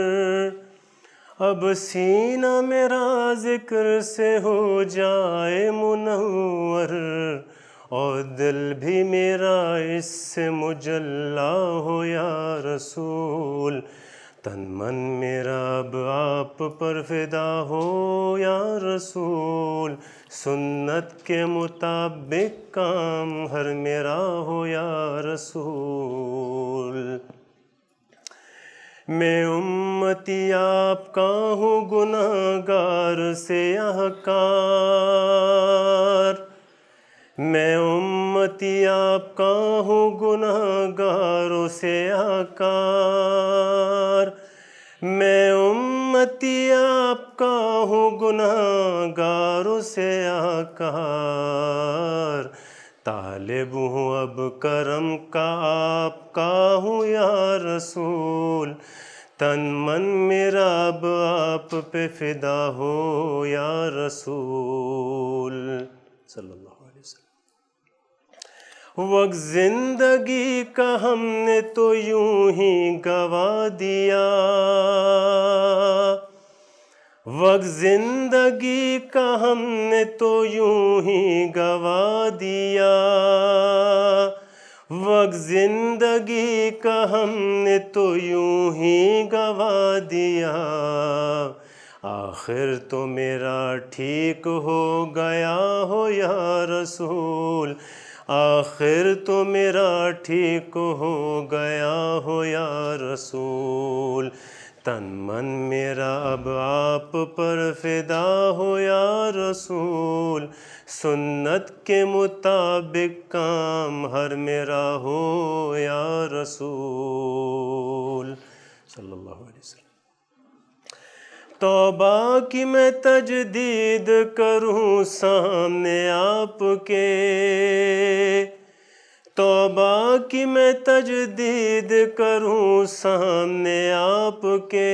اب سینہ میرا ذکر سے ہو جائے منور، اور دل بھی میرا اس سے مجلا ہو یا رسول. تن من میرا اب آپ پر فدا ہو یا رسول، سنت کے مطابق کام ہر میرا ہو یا رسول. میں امتی آپ کا ہوں گناہ گار سیاہ کار، میں امتی آپ کا ہوں گناہ گار سیاہ کار، میں امتی آپ کا ہوں گناہ گار سیاہ کار، طالب ہوں اب کرم کا آپ کا ہوں یا رسول. تن من میرا اب آپ پہ فدا ہو یا رسول. صلی اللہ علیہ وسلم. وقت زندگی کا ہم نے تو یوں ہی گوا دیا، وقت زندگی کا ہم نے تو یوں ہی گوا دیا، وقت زندگی کا ہم نے تو یوں ہی گوا دیا، آخر تو میرا ٹھیک ہو گیا ہو یا رسول، آخر تو میرا ٹھیک ہو گیا ہو یا رسول. تن من میرا اب آپ پر فدا ہو یا رسول، سنت کے مطابق کام ہر میرا ہو یا رسول. صلی اللہ علیہ وسلم. توبہ کی میں تجدید کروں سامنے آپ کے، توبہ کی میں تجدید کروں سامنے آپ کے،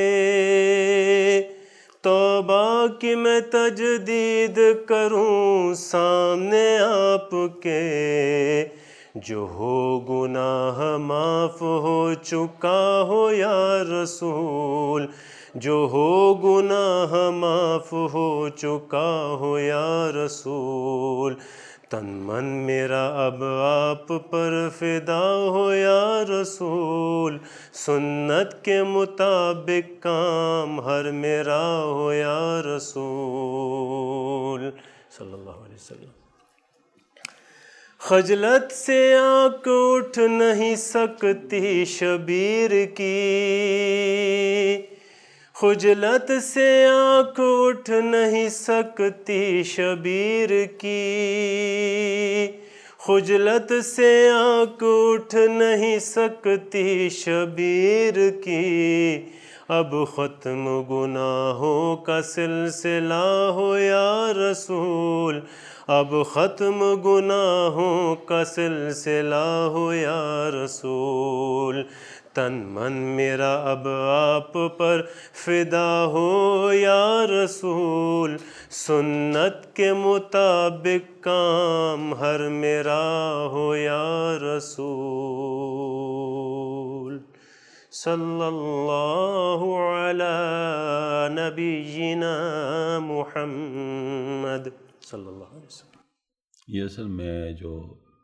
توبہ کی میں تجدید کروں سامنے آپ کے، جو ہو گناہ معاف ہو چکا ہو یا رسول، جو ہو گناہ معاف ہو چکا ہو یا رسول. تن من میرا اب آپ پر فدا ہو یا رسول، سنت کے مطابق کام ہر میرا ہو یا رسول. صلی اللہ علیہ وسلم. خجلت سے آنکھ اٹھ نہیں سکتی شبیر کی، خجلت سے آنکھ اٹھ نہیں سکتی شبیر کی، خجلت سے آنکھ اٹھ نہیں سکتی شبیر کی، اب ختم گناہوں کا سلسلہ ہو یا رسول، اب ختم گناہوں کا سلسلہ ہو یا رسول. تن من میرا اب آپ پر فدا ہو یا رسول، سنت کے مطابق کام ہر میرا ہو یا رسول. صلی اللہ علی نبینا محمد. صلی اللہ علیہ وسلم. یہ اصل میں جو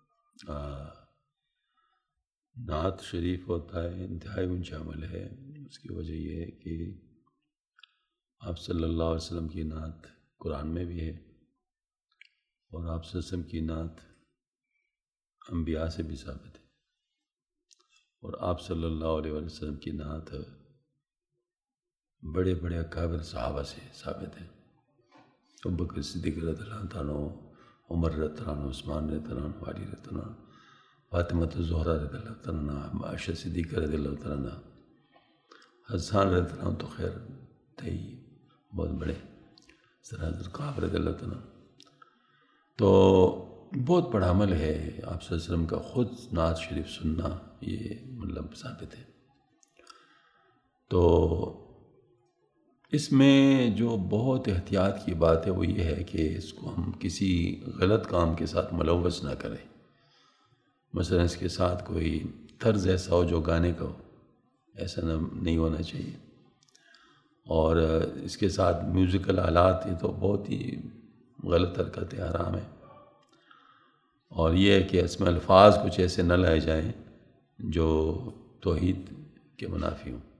نعت شریف ہوتا ہے انتہائی اونچا عمل ہے. اس کی وجہ یہ ہے کہ آپ صلی اللہ علیہ وسلم کی نعت قرآن میں بھی ہے، اور آپ صلی اللہ علیہ وسلم کی نعت انبیاء سے بھی ثابت ہے، اور آپ صلی اللہ علیہ وسلم کی نعت بڑے بڑے اکابر صحابہ سے ثابت ہے۔ ابو بکر صدیق رضی اللہ تعالیٰ عنہ، عمر رضی اللہ عنہ، عثمان رضی اللہ عنہ، علی رضی اللہ عنہ، فاطمہ الزہرا رضی اللہ تعالیٰ عنہ، عائشہ صدیقہ رضی اللہ تعالیٰ عنہ، حسان رضی اللہ عنہ تو خیر تھے ہی بہت بڑے، حضرت کعب رضی اللہ تعالیٰ عنہ۔ تو بہت بڑا عمل ہے آپ صلی اللہ علیہ وسلم کا خود نعت شریف سننا، یہ مطلب ثابت ہے۔ تو اس میں جو بہت احتیاط کی بات ہے وہ یہ ہے کہ اس کو ہم کسی غلط کام کے ساتھ ملوث نہ کریں۔ مثلا اس کے ساتھ کوئی طرز ایسا ہو جو گانے کا ہو، ایسا نہ نہیں ہونا چاہیے، اور اس کے ساتھ میوزیکل آلات، یہ تو بہت ہی غلط حرکت ہے، حرام ہے۔ اور یہ ہے کہ اس میں الفاظ کچھ ایسے نہ لائے جائیں جو توحید کے منافی ہوں۔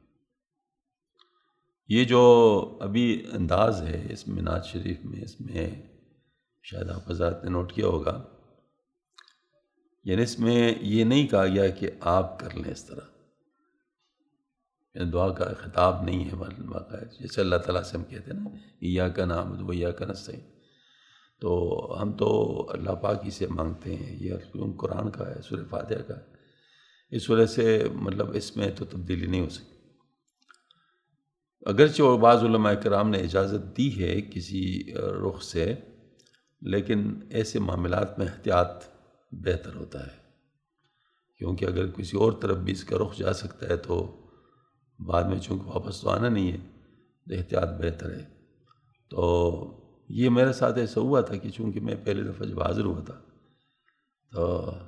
یہ جو ابھی انداز ہے اس میں نعت شریف میں، اس میں شاید آپ حضرات نے نوٹ کیا ہوگا، یعنی اس میں یہ نہیں کہا گیا کہ آپ کر لیں اس طرح، یعنی دعا کا خطاب نہیں ہے واقعہ، جیسے اللہ تعالیٰ سے ہم کہتے ہیں نا ایاک نعبد و ایاک نستعین، تو ہم تو اللہ پاک ہی سے مانگتے ہیں، یہ قرآن کا ہے، سورہ فاتحہ کا ہے، اس وجہ سے مطلب اس میں تو تبدیلی نہیں ہو سکتی۔ اگرچہ اور بعض علماء کرام نے اجازت دی ہے کسی رخ سے، لیکن ایسے معاملات میں احتیاط بہتر ہوتا ہے، کیونکہ اگر کسی اور طرف بھی اس کا رخ جا سکتا ہے تو بعد میں چونکہ واپس تو آنا نہیں ہے، تو احتیاط بہتر ہے۔ تو یہ میرے ساتھ ایسا ہوا تھا کہ چونکہ میں پہلی دفعہ جب حاضر ہوا تھا، تو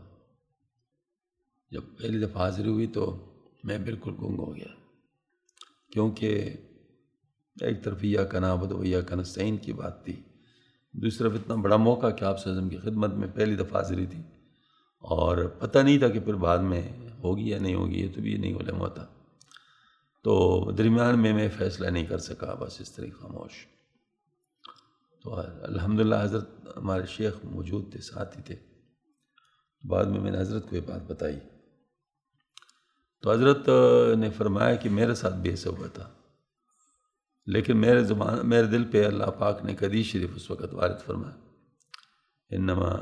جب پہلی دفعہ حاضری ہوئی تو میں بالکل گنگ ہو گیا، کیونکہ ایک طرف ایاک نعبد و ایاک نستعین کی بات تھی، دوسری طرف اتنا بڑا موقع کہ آپ صلی اللہ علیہ وسلم کی خدمت میں پہلی دفعہ حاضری تھی، اور پتہ نہیں تھا کہ پھر بعد میں ہوگی یا نہیں ہوگی، یہ تو بھی نہیں علم ہوتا۔ تو درمیان میں میں فیصلہ نہیں کر سکا، بس اس طرح خاموش۔ تو الحمدللہ حضرت ہمارے شیخ موجود تھے، ساتھ ہی تھے، بعد میں میں نے حضرت کو یہ بات بتائی، تو حضرت نے فرمایا کہ میرے ساتھ بھی ایسا ہوا تھا، لیکن میرے زبان میرے دل پہ اللہ پاک نے حدیث شریف اس وقت وارد فرمایا، انما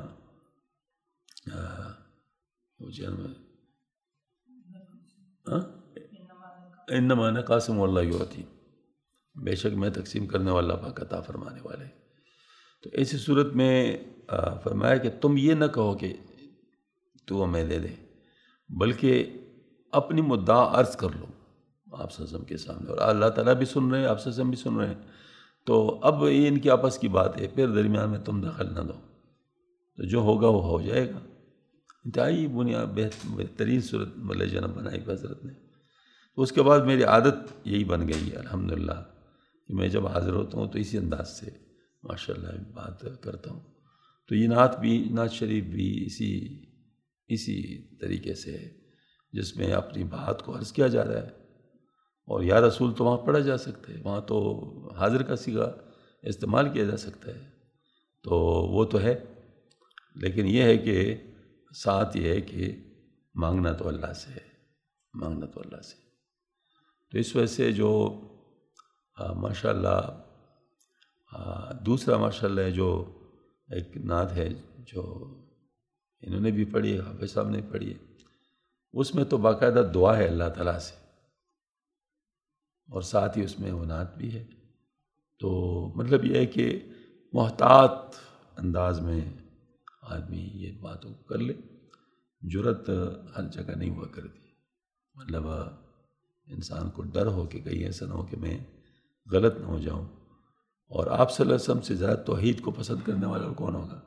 انما انا قاسم واللہ یعطی، بے شک میں تقسیم کرنے والا پاک عطا فرمانے والے۔ تو ایسی صورت میں فرمایا کہ تم یہ نہ کہو کہ تو ہمیں دے دے، بلکہ اپنی مدعا عرض کر لو آپ صلی اللہ علیہ وسلم کے سامنے، اور اللہ تعالیٰ بھی سن رہے ہیں، آپ صلی اللہ علیہ وسلم بھی سن رہے ہیں، تو اب یہ ان کی آپس کی بات ہے، پھر درمیان میں تم دخل نہ دو، تو جو ہوگا وہ ہو جائے گا۔ انتہائی بنیاد بہترین صورت ملے جنب بنائی حضرت نے۔ تو اس کے بعد میری عادت یہی بن گئی ہے الحمدللہ، کہ میں جب حاضر ہوتا ہوں تو اسی انداز سے ماشاءاللہ بات کرتا ہوں۔ تو یہ نعت بھی، نعت شریف بھی اسی اسی طریقے سے ہے، جس میں اپنی بات کو عرض کیا جا رہا ہے، اور یا رسول تو وہاں پڑھا جا سکتا ہے، وہاں تو حاضر کا صیغہ استعمال کیا جا سکتا ہے، تو وہ تو ہے، لیکن یہ ہے کہ ساتھ یہ ہے کہ مانگنا تو اللہ سے ہے، مانگنا تو اللہ سے۔ تو اس وجہ سے جو ماشاءاللہ دوسرا ماشاءاللہ جو ایک نعت ہے جو انہوں نے بھی پڑھی ہے، حافظ صاحب نے پڑھی ہے، اس میں تو باقاعدہ دعا ہے اللہ تعالیٰ سے، اور ساتھ ہی اس میں وہ نعت بھی ہے۔ تو مطلب یہ ہے کہ محتاط انداز میں آدمی یہ باتوں کو کر لے، جرت ہر جگہ نہیں ہوا کرتی، مطلب انسان کو ڈر ہو کہ کہیں ایسا نہ ہو کہ میں غلط نہ ہو جاؤں۔ اور آپ صلی اللہ علیہ وسلم سے زیادہ توحید کو پسند کرنے والا کون ہوگا؟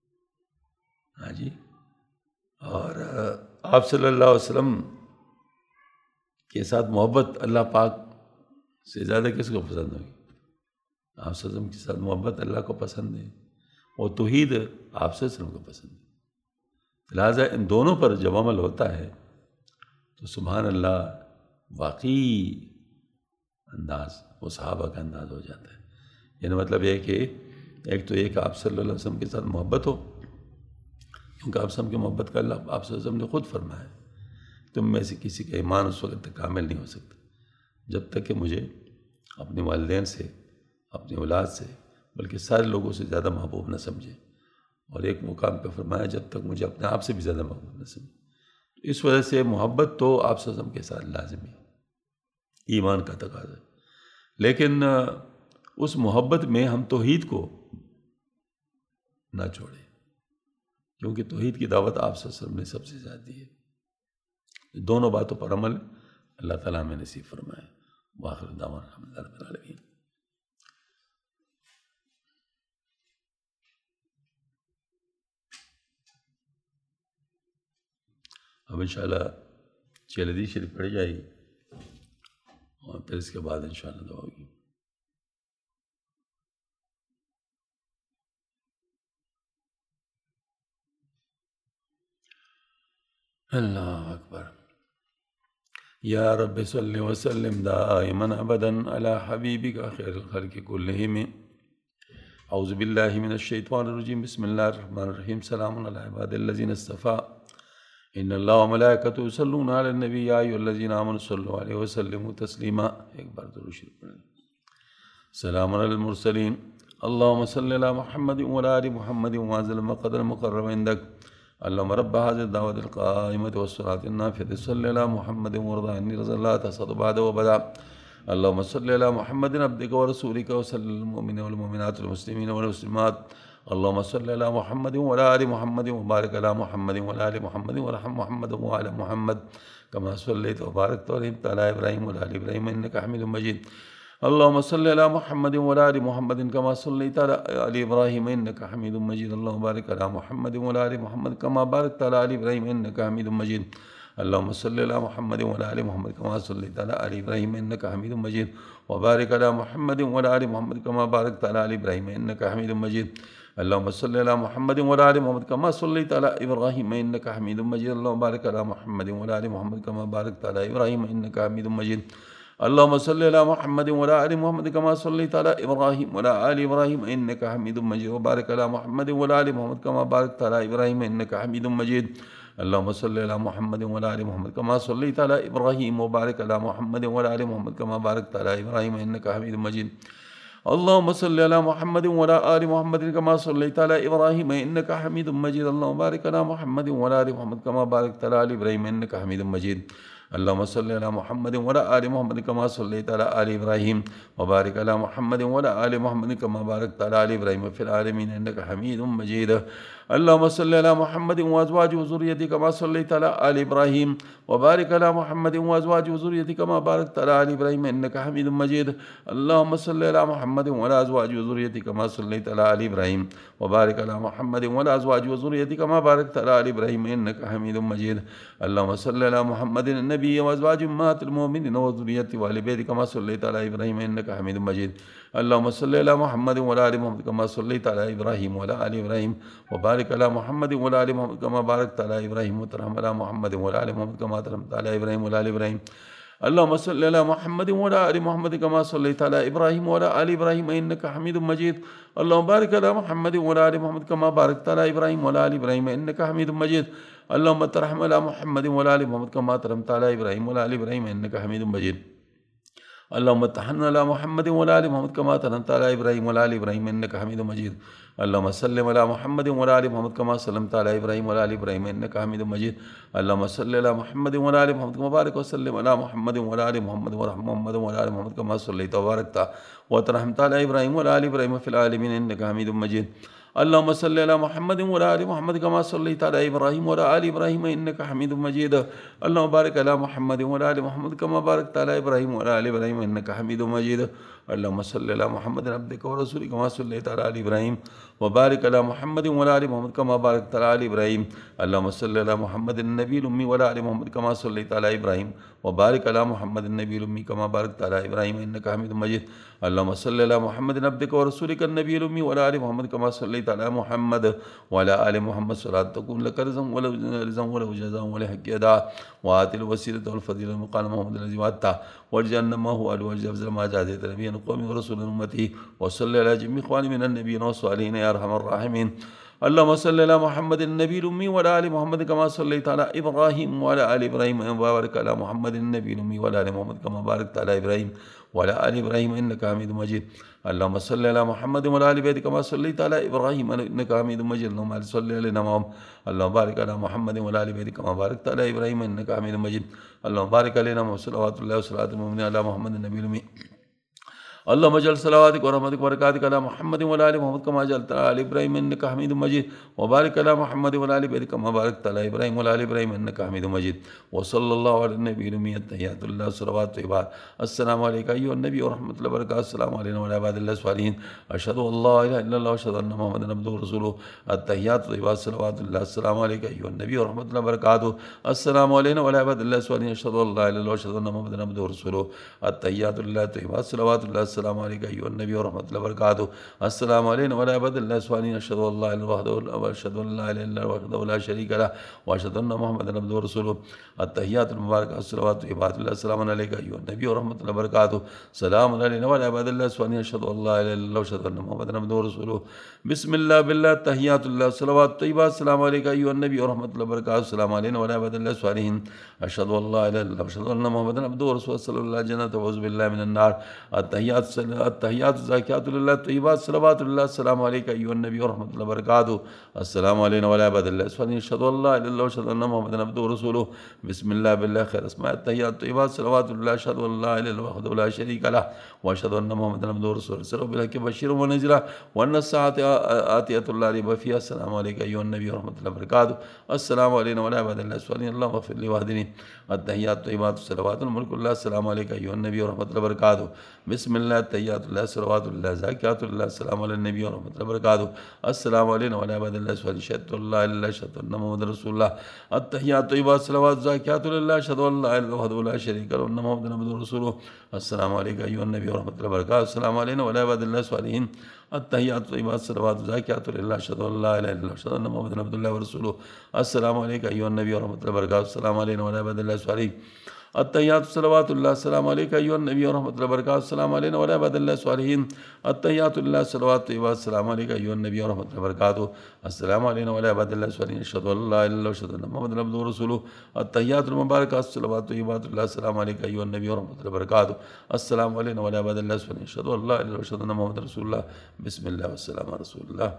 ہاں جی، اور آپ صلی اللہ علیہ وسلم کے ساتھ محبت اللہ پاک سے زیادہ کس کو پسند ہوگی؟ آپ صلی اللہ علیہ وسلم کے ساتھ محبت اللہ کو پسند ہے، اور توحید آپ صلی اللہ علیہ وسلم کو پسند ہے، لہٰذا ان دونوں پر جب عمل ہوتا ہے تو سبحان اللہ واقعی انداز وہ صحابہ کا انداز ہو جاتا ہے۔ یعنی مطلب یہ ہے کہ ایک تو یہ کہ آپ صلی اللہ علیہ وسلم کے ساتھ محبت ہو، کیونکہ آپ صلی اللہ علیہ وسلم کی محبت کا اللہ آپ صلی اللہ علیہ وسلم نے خود فرمایا ہے، تم میں سے کسی کا ایمان اس وقت تک کامل نہیں ہو سکتا جب تک کہ مجھے اپنے والدین سے، اپنی اولاد سے، بلکہ سارے لوگوں سے زیادہ محبوب نہ سمجھے، اور ایک مقام پہ فرمایا جب تک مجھے اپنے آپ سے بھی زیادہ محبوب نہ سمجھے۔ اس وجہ سے محبت تو آپ صلی اللہ علیہ وسلم کے ساتھ لازمی ہے، ایمان کا تقاضا ہے، لیکن اس محبت میں ہم توحید کو نہ چھوڑیں، کیونکہ توحید کی دعوت آپ صلی اللہ علیہ وسلم نے سب سے زیادہ دی ہے۔ دونوں باتوں پر عمل اللہ تعالیٰ میں نصیب فرمائے۔ وآخر دعوانا الحمدللہ رب العالمین۔ اب انشاءاللہ چھ حدیث شریف پڑھی جائے گی اور پھر اس کے بعد انشاءاللہ دعا ہوگی۔ اللہ اکبر۔ یا رب صلی وسلم دائما ابدا علی حبیبک خیر الخلق کلہم۔ اعوذ باللہ من الشیطان الرجیم، بسم اللہ الرحمن الرحیم۔ سلام علی عباد الذین اصطفیٰ، ان اللہ وملائکتہ یصلون علی النبی یا ایھا الذین آمنوا صلوا علیہ وسلموا تسلیما۔ ایک بار درود شریف پڑھیں۔ سلام علی المرسلین، اللہم صلی علی محمد وعلی آل محمد وعظم المقدر المقرب عندک، اللہم رب هذه الدعوة القائمة والصلاة النافذة، صلی علی محمد وارض عنی رضا اللہ تصد بعد وبدا، اللہم صلی علی محمد عبدک ورسولک وصلی المؤمنین والمؤمنات والمسلمین والمسلمات، اللہم صلی علی محمد وعلی آل محمد وبارک علی محمد وعلی آل محمد ورحم محمد وعلی محمد کما صلیت وبارکت ورحمت علی ابراہیم وعلی آل ابراہیم انک حمید مجید، اللہم صلی علی محمد وعلی آل محمد کما صلیت علی آل ابراہیم انک حمید مجید، اللہم بارک علی محمد وعلی آل محمد کما بارکت علی آل ابراہیم انک حمید مجید، اللہم صلی علی محمد وعلی آل محمد کما صلیت علی آل ابراہیم انک حمید مجید، وبارک علی محمد وعلی آل محمد کما بارکت علی آل ابراہیم انک حمید مجید، اللہم صلی علی محمد وعلی آل محمد کما صلیت علی ابراہیم انک حمید مجید، اللہم بارک علی محمد وعلی آل محمد کما بارکت علی ابراہیم انک حمید مجید، اللہم صلی علی محمد وعلی آل محمد کما صلیت علی ابراہیم وعلی آل ابراہیم انک حمید مجید، وبارک علی محمد وعلی آل محمد کما بارکت علی ابراہیم انک حمید مجید، اللہم صلی علی محمد وعلی آل محمد کما صلیت علی ابراہیم وبارک علی محمد وعلی آل محمد کما بارکت علی ابراہیم انک حمید مجید، اللہم صلی علی محمد وعلی آل محمد کما صلیت علی ابراہیم انک حمید مجید، اللہم بارک علی محمد وعلی آل محمد کما بارکت علی آل ابراہیم انک حمید مجید، اللہم صلی علی محمد وعلی آل محمد کما صلیت علی آل ابراہیم وبارک علی محمد وعلی آل محمد کما بارکت علی آل ابراہیم فی العالمین انک حمید مجید، اللہم صلی علی محمد وازواجہ وذریتہ کما صلیت علی آل ابراہیم وبارک علی محمد وازواجہ وذریتہ کما بارکت علی آل ابراہیم انک حمید مجید، اللہم صلی علی محمد وعلی ازواجہ وذریتہ کما صلیت علی آل ابراہیم وبارک علی محمد وعلی ازواجہ وذریتہ کما بارکت علی آل ابراہیم انک حمید مجید، اللہم صلی علی محمد النبی وازواج امہات المؤمنین وذریتہ وآل بیتہ کما صلیت علی ابراہیم انک حمید مجید، اللہم صلی علی محمد وعلی آل محمد کما صلیت علی ابراہیم وعلی آل ابراہیم وبارک علی محمد وعلی آل محمد کما بارکت علی ابراہیم وترحم علی محمد وعلی آل محمد کما ترحمت علی ابراہیم وعلی آل ابراہیم، اللہم صلی علی محمد وعلی آل محمد کما صلیت علی ابراہیم وعلی آل ابراہیم انک حمید مجید، اللہم بارک علی محمد وعلی آل محمد کما بارکت علی ابراہیم وعلی آل ابراہیم انک حمید مجید، اللہم ترحم علی محمد وعلی آل محمد کما ترحمت علی ابراہیم وعلی آل ابراہیم انک حمید مجید، اللہم تحنن علی محمد وعلی آل محمد کما تحننت علی ابراہیم وعلی آل ابراہیم انک حمید مجید، اللہم صلی علی محمد وعلی آل محمد کما سلمت علی ابراہیم وعلی آل ابراہیم انک حمید مجید، اللہم صلی علی محمد وعلی آل محمد وبارک وسلم علی محمد وعلی آل محمد ورحم محمد وعلی آل محمد کما صلیت وبارکت وترحمت علی ابراہیم وعلی آل ابراہیم فی العالمین انک حمید مجید، اللہم صلی علی محمد وعلی آل محمد کما صلیت علی ابراہیم وعلی آل ابراہیم انک حمید مجید، اللہم بارک علی محمد وعلی آل محمد کما بارکت علی ابراہیم وعلی آل ابراہیم انک حمید مجید، اللہم صلی علی محمد عبدک ورسولک کما صلیت علی آل ابراہیم وبارک علی محمد وعلی آل محمد کما بارکت علی آل ابراہیم، اللہم صلی علی محمد النبی الامی وعلی آل محمد کما صلیت علی ابراہیم وبارک علی محمد النبی الامی کما بارکت علی ابراہیم انک حمید مجید، اللہم صلی علی محمد عبدک ورسولک النبی الامی وعلی آل محمد کما صلیت صليت على محمد وعلى آل محمد صلاة تكون لك رزقا ولا رزقا ولا جزاء ولا حق أداء وآت الوسيلة والفضيلة المقام محمد الذي وعدته واجعلنا ما هو أهل وجه أفضل ما جازيت نبيا قومي ورسول أمتي وصلى على جميع إخواني من النبيين والصالحين يا أرحم الراحمين. اللهم صل على محمد النبي الأمي وعلى آل محمد كما صليت على إبراهيم وعلى آل إبراهيم وبارك على محمد النبي الأمي وعلى آل محمد كما باركت على إبراهيم وعلى آل إبراهيم إنك حميد مجيد. اللهم صل على محمد وعلى آل بيته كما صليت على إبراهيم إنك حميد مجيد. اللهم صل علينا معهم. اللهم بارك على محمد وعلى آل بيته كما باركت على إبراهيم إنك حميد مجيد. اللهم بارك علينا وصلوات الله وصلاة المؤمنين على محمد النبي الأمي. اللهم اجعل صلواتك ورحمتك وبركاتك على محمد وعلى ال محمد كما جعلت على ابراهيم انك حميد مجيد وبارك على محمد وعلى ال بيته كما باركت على ابراهيم وعلى ال ابراهيم انك حميد مجيد. وصلى الله على النبي الامي التحيات الله صلوات طيبات. السلام عليك ايها النبي ورحمه الله وبركاته. السلام علينا وعلى عباد الله الصالحين. اشهد ان لا اله الا الله واشهد ان محمدا عبده ورسوله. التحيات طيبات صلوات الله. السلام عليك ايها النبي ورحمه الله وبركاته. السلام علينا وعلى عباد الله الصالحين. اشهد ان لا اله الا الله واشهد ان محمدا عبده ورسوله. التحيات لله طيبات صلوات الله. السلام عليك ايها النبي ورحمة الله وبركاته. السلام علينا وعلى عباد الله الصالحين. أشهد أن لا إله إلا الله وأشهد أن لا إله إلا الله وحده لا شريك له وأشهد أن محمدا عبده ورسوله. التحيات المباركة الصلوات وعباد الله. السلام عليك أيها النبي ورحمة الله وبركاته. سلام علينا وعلى عباد الله الصالحين. أشهد أن لا إله إلا الله وأشهد أن محمدا عبده ورسوله. بسم الله بالله التحيات الله الصلوات الطيبات. السلام عليك أيها النبي ورحمة الله وبركاته. السلام علينا وعلى عباد الله الصالحين. أشهد أن لا إله إلا الله وأشهد أن محمدا عبده ورسوله. صلى الله عليه وسلم وأعوذ بالله من النار. التحيات التحيات الزاكيات لله الطيبات صلوات الله. السلام عليك أيها النبي ورحمة الله وبركاته. السلام علينا وعلى عباد الله الصالحين. أشهد أن لا إله إلا الله وأشهد أن محمدا عبده ورسوله. بسم الله بالله خير أسماء التحيات الطيبات صلوات الله. أشهد أن لا إله إلا الله وحده لا شريك له وأشهد أن محمدا عبده ورسوله. سلوا بالحق بشيرا ونذيرا وأن الساعة آتية لا ريب فيها. السلام عليك أيها النبي ورحمة الله وبركاته. السلام علينا وعلى عباد الله الصالحين. اللهم اغفر لي واهدني. التحيات الطيبات الصلوات الملك الله. السلام عليك أيها النبي ورحمة الله وبركاته. بسم الله التحيات الله صلوات الله زاكيات الله. السلام على النبي ورحمة الله وبركاته. السلام علينا وعلى عباد الله الصالحين. أشهد أن لا إله إلا الله أشهد أن محمدا رسول الله. التحيات الطيبات الصلوات زاكيات لله. أشهد أن لا إله إلا الله وحده لا شريك له وأن محمدا عبده ورسوله. السلام عليك أيها النبي ورحمة الله وبركاته. السلام علينا وعلى عباد الله الصالحين. التحيات الطيبات الصلوات زاكيات لله. أشهد أن لا إله إلا الله أشهد أن محمدا عبد الله ورسوله. السلام عليك أيها النبي ورحمة الله وبركاته. السلام علينا وعلى عباد الله الصالحين. التحيات صلوات الله. السلام عليك أيها النبي ورحمة الله وبركاته. السلام علينا وعلى عباد الله الصالحين. التحيات لله صلوات طيبات. السلام عليك أيها النبي ورحمة الله وبركاته. السلام علينا وعلى عباد الله الصالحين. أشهد أن لا إله إلا الله أشهد أن محمدا عبده ورسوله. التحيات المباركة الصلوات طيبات الله. السلام عليك أيها النبي ورحمة الله وبركاته. السلام علينا وعلى عباد الله الصالحين. أشهد أن لا إله إلا الله أشهد أن محمدا رسول الله. بسم الله والسلام على رسول الله.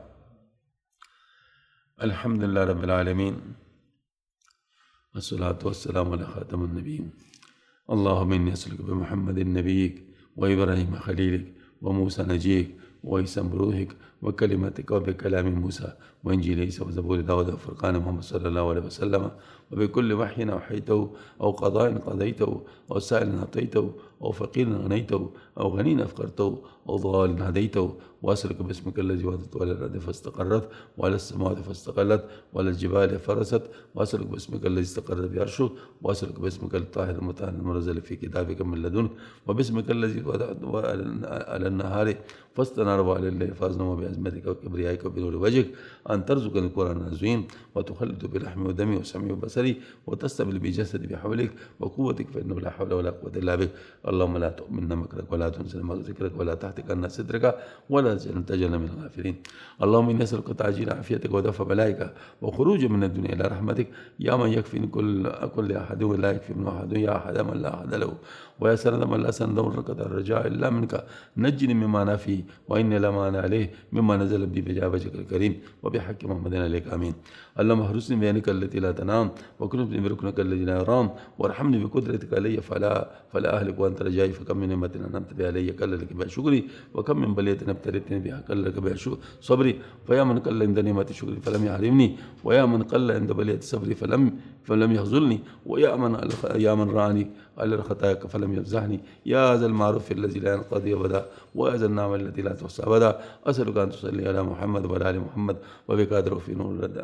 الحمد لله رب العالمين والصلاة والسلام على خاتم النبيين. اللهم إني أسألك بمحمد نبيك وإبراهيم خليلك وموسى نجيك وعيسى بروحك وكلمتك وبكلام موسى وإنجيل عيسى وزبور داود وفرقان محمد صلى الله عليه وسلم وبكل وحي أوحيته أو قضاء قضيته أو سائل أعطيته أو فقير غنيته أو غني أفقرته أو ضال هديته. وأسألك باسمك الذي وضعت على الأرض فاستقرت وعلى السماوات فاستقلت وعلى الجبال فرست. وأسألك باسمك الذي استقر بعرشه. وأسألك باسمك الطاهر المطهر المنزل في كتابك من لدنك. وباسمك الذي وضعت على النهار فاستنار وعلى الليل فأظلم بعزمتك وكبريائك وبنور وجهك أن ترزقني القرآن العظيم وتخلد بلحمي ودمي وسمعي وبصري وتستبل بجسدي بحولك وقوتك فإنه لا حول ولا قوة إلا بك. اللهم لا تؤمن مكرك ولا تنسى ذكرك ولا تحتك عنا سترك ولا تجعلنا من الغافلين. اللهم إني أسألك تعجيل عافيتك ودفع بلائك وخروج من الدنيا إلى رحمتك يا من يكفي كل كل أحد ولا يكفي من أحد يا أحد من لا أحد له ويا سند من لا سند له الرجاء إلا منك. نجني مما أنا فيه وإني لما أنا عليه مما نزل بي بجابتك الكريم وبحق محمد عليك آمين. اللهم احرسني بعينك التي لا تنام وكنفني بركنك الذي لا يرام وارحمني بقدرتك علي فلا فلا أهلك وأنت رجائي. فكم من نعمة أنعمت بها علي كل لك بها شكري وكم من بلية ابتليتني بها كل لك بها صبري. فيا من قل عند نعمة شكري فلم يحرمني ويا من قل عند بلية صبري فلم فلم يخذلني ويا من يا من راني على خطاياك فلم لم يفزحني يا ذا المعروف الذي لا ينقضي أبدا ويا ذا النعم التي لا تحصى أبدا أسألك أن تصلي على محمد وعلى آل محمد وبقدر في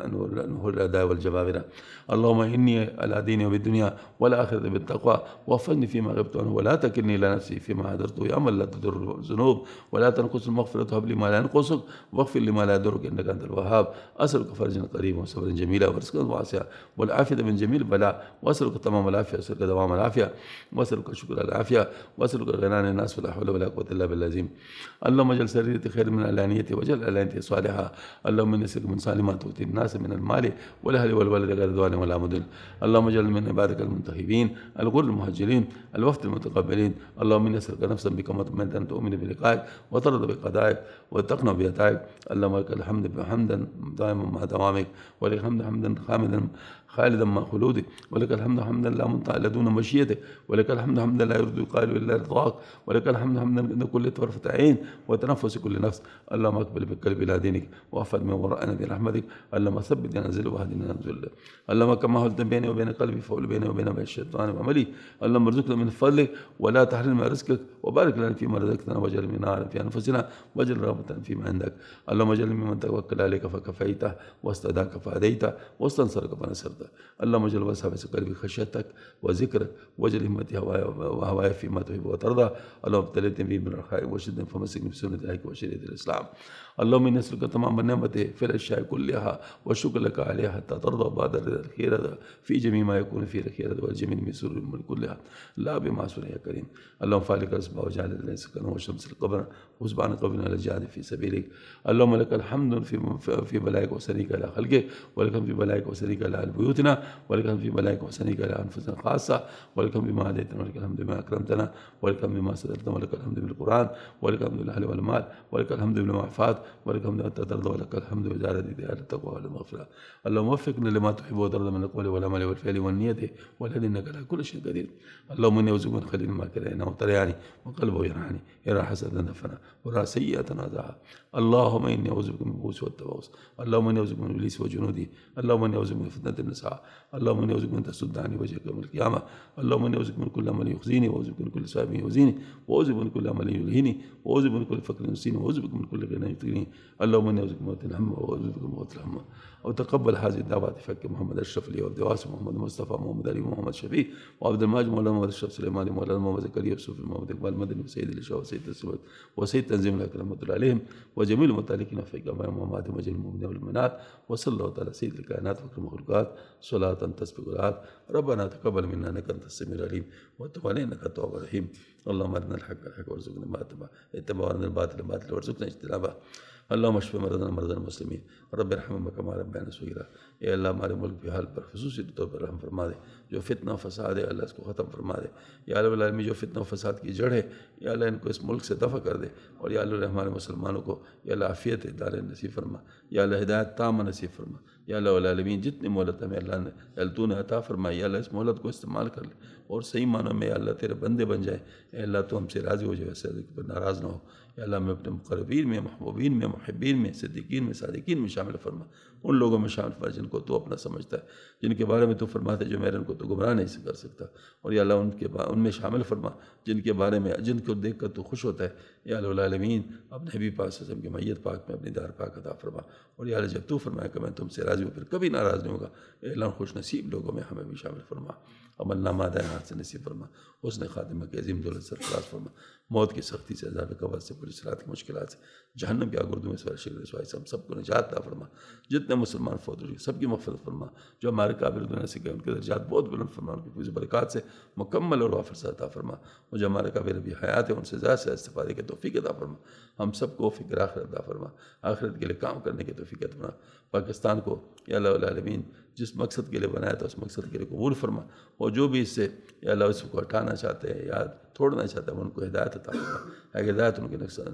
نور الأداء والجبابرة. اللهم إني على ديني وبالدنيا والآخرة بالتقوى وفقني فيما غبت عنه ولا تكلني إلى نفسي فيما هدرت يا من لا تضر الذنوب ولا تنقص المغفرة هب لي ما لا ينقصك واغفر لي ما لا يضرك إنك أنت الوهاب. أسألك فرجا قريبا وصبرا جميلا ورزقا واسعا والعافية من جميع البلاء وأسألك تمام العافية وأسألك دوام العافية وأسألك شكر العافية وأسألك غنى عن الناس ولا حول ولا قوة إلا بالله. اللهم اجعل سريرتي خير من علانيتي واجعل علانيتي صالحة. اللهم إني أسألك من صالح ما تؤتي الناس من المال والأهل والولد غير دوان ولا مدل. اللهم اجعل من عبادك المنتخبين الغر المهجلين الوفد المتقبلين. اللهم إني أسألك نفسا بك مطمئنة أن تؤمن بلقائك وترضى بقضائك وتقنع بأتائك. اللهم لك الحمد حمدا دائما مع دوامك ولك الحمد حمدا خامدا خالدا مع خلودك ولك الحمد حمدا لا منتهى إلا دون مشيتك ولك الحمد حمدا لا يرد يقال إلا رضاك ولك الحمد حمدا عند كل طرفة عين وتنفس كل نفس. اللهم اقبل بقلبي إلى دينك واحفظ من وراءنا برحمتك. اللهم ثبت ننزل واهدنا ننزل. اللهم كما حلت بيني وبين قلبي فحول بيني وبين الشيطان وعملي. اللهم ارزقنا من فضلك ولا تحرمنا رزقك وبارك لنا فيما رزقتنا واجعل منا في أنفسنا واجعل رغبة فيما عندك. اللهم اجعل ممن توكل عليك فكفيته واستهداك فهديته واستنصرك فنصرته. اللهم اجعل وسع في قلبي خشيتك وذكرك واجعل همتي وهواي فيما تحب وترضى. اللهم ابتليتني به من الرخاء وشد فمسكني بسنة الحق وشريعة الإسلام. اللهم إني أسألك تمام النعمة في الأشياء كلها والشكر لك عليها حتى ترضى بعد الخير في جميع ما يكون فيه الخير والجميل من سرور الملك كلها لا بمعصية يا كريم. اللهم فالك الأصبع وجعل الليل سكنا والشمس القمر وسبحان قبلنا على الجهاد في سبيلك. اللهم لك الحمد في في بلائك وسنيك على خلقك ولك في بلائك وسنيك على بيوتنا ولك في بلائك وسنيك على أنفسنا خاصة ولك بما هديتنا ولك الحمد بما أكرمتنا ولك بما سترتنا ولك الحمد بالقرآن ولك الحمد بالأهل والمال ولك الحمد بالمعافاة ولك الحمد أنت ترضى ولك الحمد بزيادة ديار التقوى والمغفرة. اللهم وفقنا لما تحب وترضى من القول والعمل والفعل والنية والهدي إنك على كل شيء قدير. اللهم إني أعوذ بك من خليل ما كرهنا وطرياني وقلبه يرحني يرى حسدا نفنا ورى سيئة نازعها. اللهم إني أعوذ بك من البؤس والتبوس. اللهم إني أعوذ بك من إبليس وجنوده. اللهم إني أعوذ بك من فتنة النساء. اللهم إني أعوذ بك من تسد عني وجهك يوم القيامة. اللهم إني أعوذ بك من كل عمل يخزيني وأعوذ بك من كل سبب يؤذيني وأعوذ بك من كل عمل يلهيني وأعوذ بك من كل فقر ينسيني وأعوذ بك من كل غنى يطغيني. اللهم إني أعوذ بك من موت الهم وأعوذ بك من موت الهم. وتقبل هذه الدعوات فك محمد أشرف لي وعبد واسع محمد مصطفى محمد علي محمد شفيع وعبد الماجد مولانا محمد أشرف سليماني مولانا محمد زكريا يوسف محمد إقبال المدني وسيد الإشاء وسيد السبت وسيد تنظيم الأكرم رحمة الله عليهم وجميع المتعلقين في جماعة محمد وجميع المؤمنين والمؤمنات وصلى الله على سيد الكائنات وكل المخلوقات صلاة تسبق الآت. ربنا تقبل منا إنك أنت السميع العليم وتب علينا إنك التواب الرحيم. اللهم أرنا الحق الحق وارزقنا ما اتباعه وأرنا الباطل الباطل وارزقنا اجتنابه. اللهم اشف مرضنا مرضى المسلمين. رب ارحمهم كما ربنا صغيرا. या अल्लाह हमारे मुल्क की हाल पर खुसूसी तौर पर रहम फरमा दे। जो फितना फसाद है अल्लाह इसको ख़त्म फरमा दे। या अल्लाह आलमी जो फितना फसाद की जड़ है या अल्लाह इनको इस मुल्क से दफ़ा कर दे। और या अल्लाह हमारे मुसलमानों को या अल्लाह आफ़ियत दार नसीब फरमा। या अल्लाह हिदायत ताम नसीब फरमा। या अल्लाह आलमीन जितनी मोहलत हमें अल्लाह ने अल्तू ने अता फरमाई या अल्लाह इस मोहलत को इस्तेमाल कर ले और सही मानों में अल्लाह तेरे बंदे बन जाए। अल्लाह तो हमसे राज़ी हो जाए, वैसे पर नाराज़ ना हो। या अल्लाह में अपने मुक़र्रबीन में महबूबीन में मुहिब्बीन में सिद्दीकीन में सादिकीन में शामिल फरमा। उन लोगों में शामिल फरमा जिनको तो अपना समझता है, जिनके बारे में तो फरमाते जो मेरे उनको तो गुमराह नहीं से कर सकता। और या अल्लाह उनके उनमें शामिल फरमा जिनके बारे में जिनको देख कर तो खुश होता है। या अल्लाह आलमीन अपने हबीब पाक सल्लल्लाहु अलैहि वसल्लम की मैयत पाक में अपनी दार पाक अता फरमा। और या अल्लाह जब तू फरमाया कि मैं तुमसे राज़ी हूँ फिर कभी नाराज़ नहीं होगा, अल्लाह खुश नसीब लोगों में हमें भी शामिल फरमा। अमल नामा दायनात से नसीब फरमा। हुस्न खातिमा के अजीम दौलत सरफराज फरमा। मौत की सख्ती से अज़ाब कब्र से पुलिस रात की मुश्किलात से जहन्नम के आगुर्दों में शिर रसवाई से हम सबको निजात अता फरमा। जितने मुसलमान फौत हुए सबकी मग़फ़िरत फरमा। जो हमारे काबिल दुनिया से गए उनके दर्जात बहुत बुलंद फरमा, उनकी फैज़ बरक़ात से मुकम्मल और वाफ़िर अता फरमा। और जो हमारे काबिल अभी हयात है उनसे ज़्यादा से इस्तिफ़ादे की तौफ़ीक़ अता फरमा। हम सबको फ़िक्र आखिरत अता फरमा, आखिरत के लिए काम करने की तौफ़ीक़ अता फरमा। पाकिस्तान को या अल्लाह आलमीन जिस मकसद के लिए बनाया था उस मकसद के लिए कबूल फरमा। और जो भी इससे या अल्लाह इसको हटाना चाहते हैं या छोड़ना चाहते हैं उनको हिदायत अता फरमा। अगर हिदायत उनके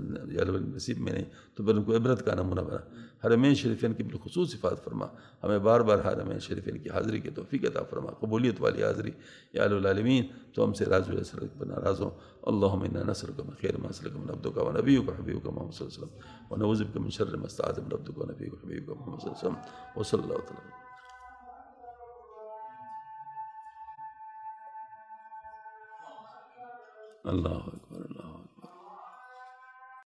नसीब में नहीं तो फिर उनको इबरत का नमूना बना। हरमैन शरीफैन की बिलखुसूस हिफाज़त फरमा। हमें बार बार हरमैन शरीफैन की हाज़िरी की तौफ़ीक़ अता फरमा, कबूलियत वाली हाज़िरी। या अल्लाह आलमीन तो हमसे राज़ पर नाराज़ हो। अल्लाहुम्मा इन्ना नसअलुका मिन खैरि मा सअलका मिन अब्दुका व नबियुका हबीबुका मुहम्मद सल्लल्लाहु अलैहि वसल्लम व नऊज़ु बिका मिन शर्रि मा इस्तअाज़ मिन अब्दुका व नबियुका हबीबुका मुहम्मद सल्लल्लाहु अलैहि वसल्लम व सल्लल्लाहु अलैहि वसल्लम। اللہ اکبر.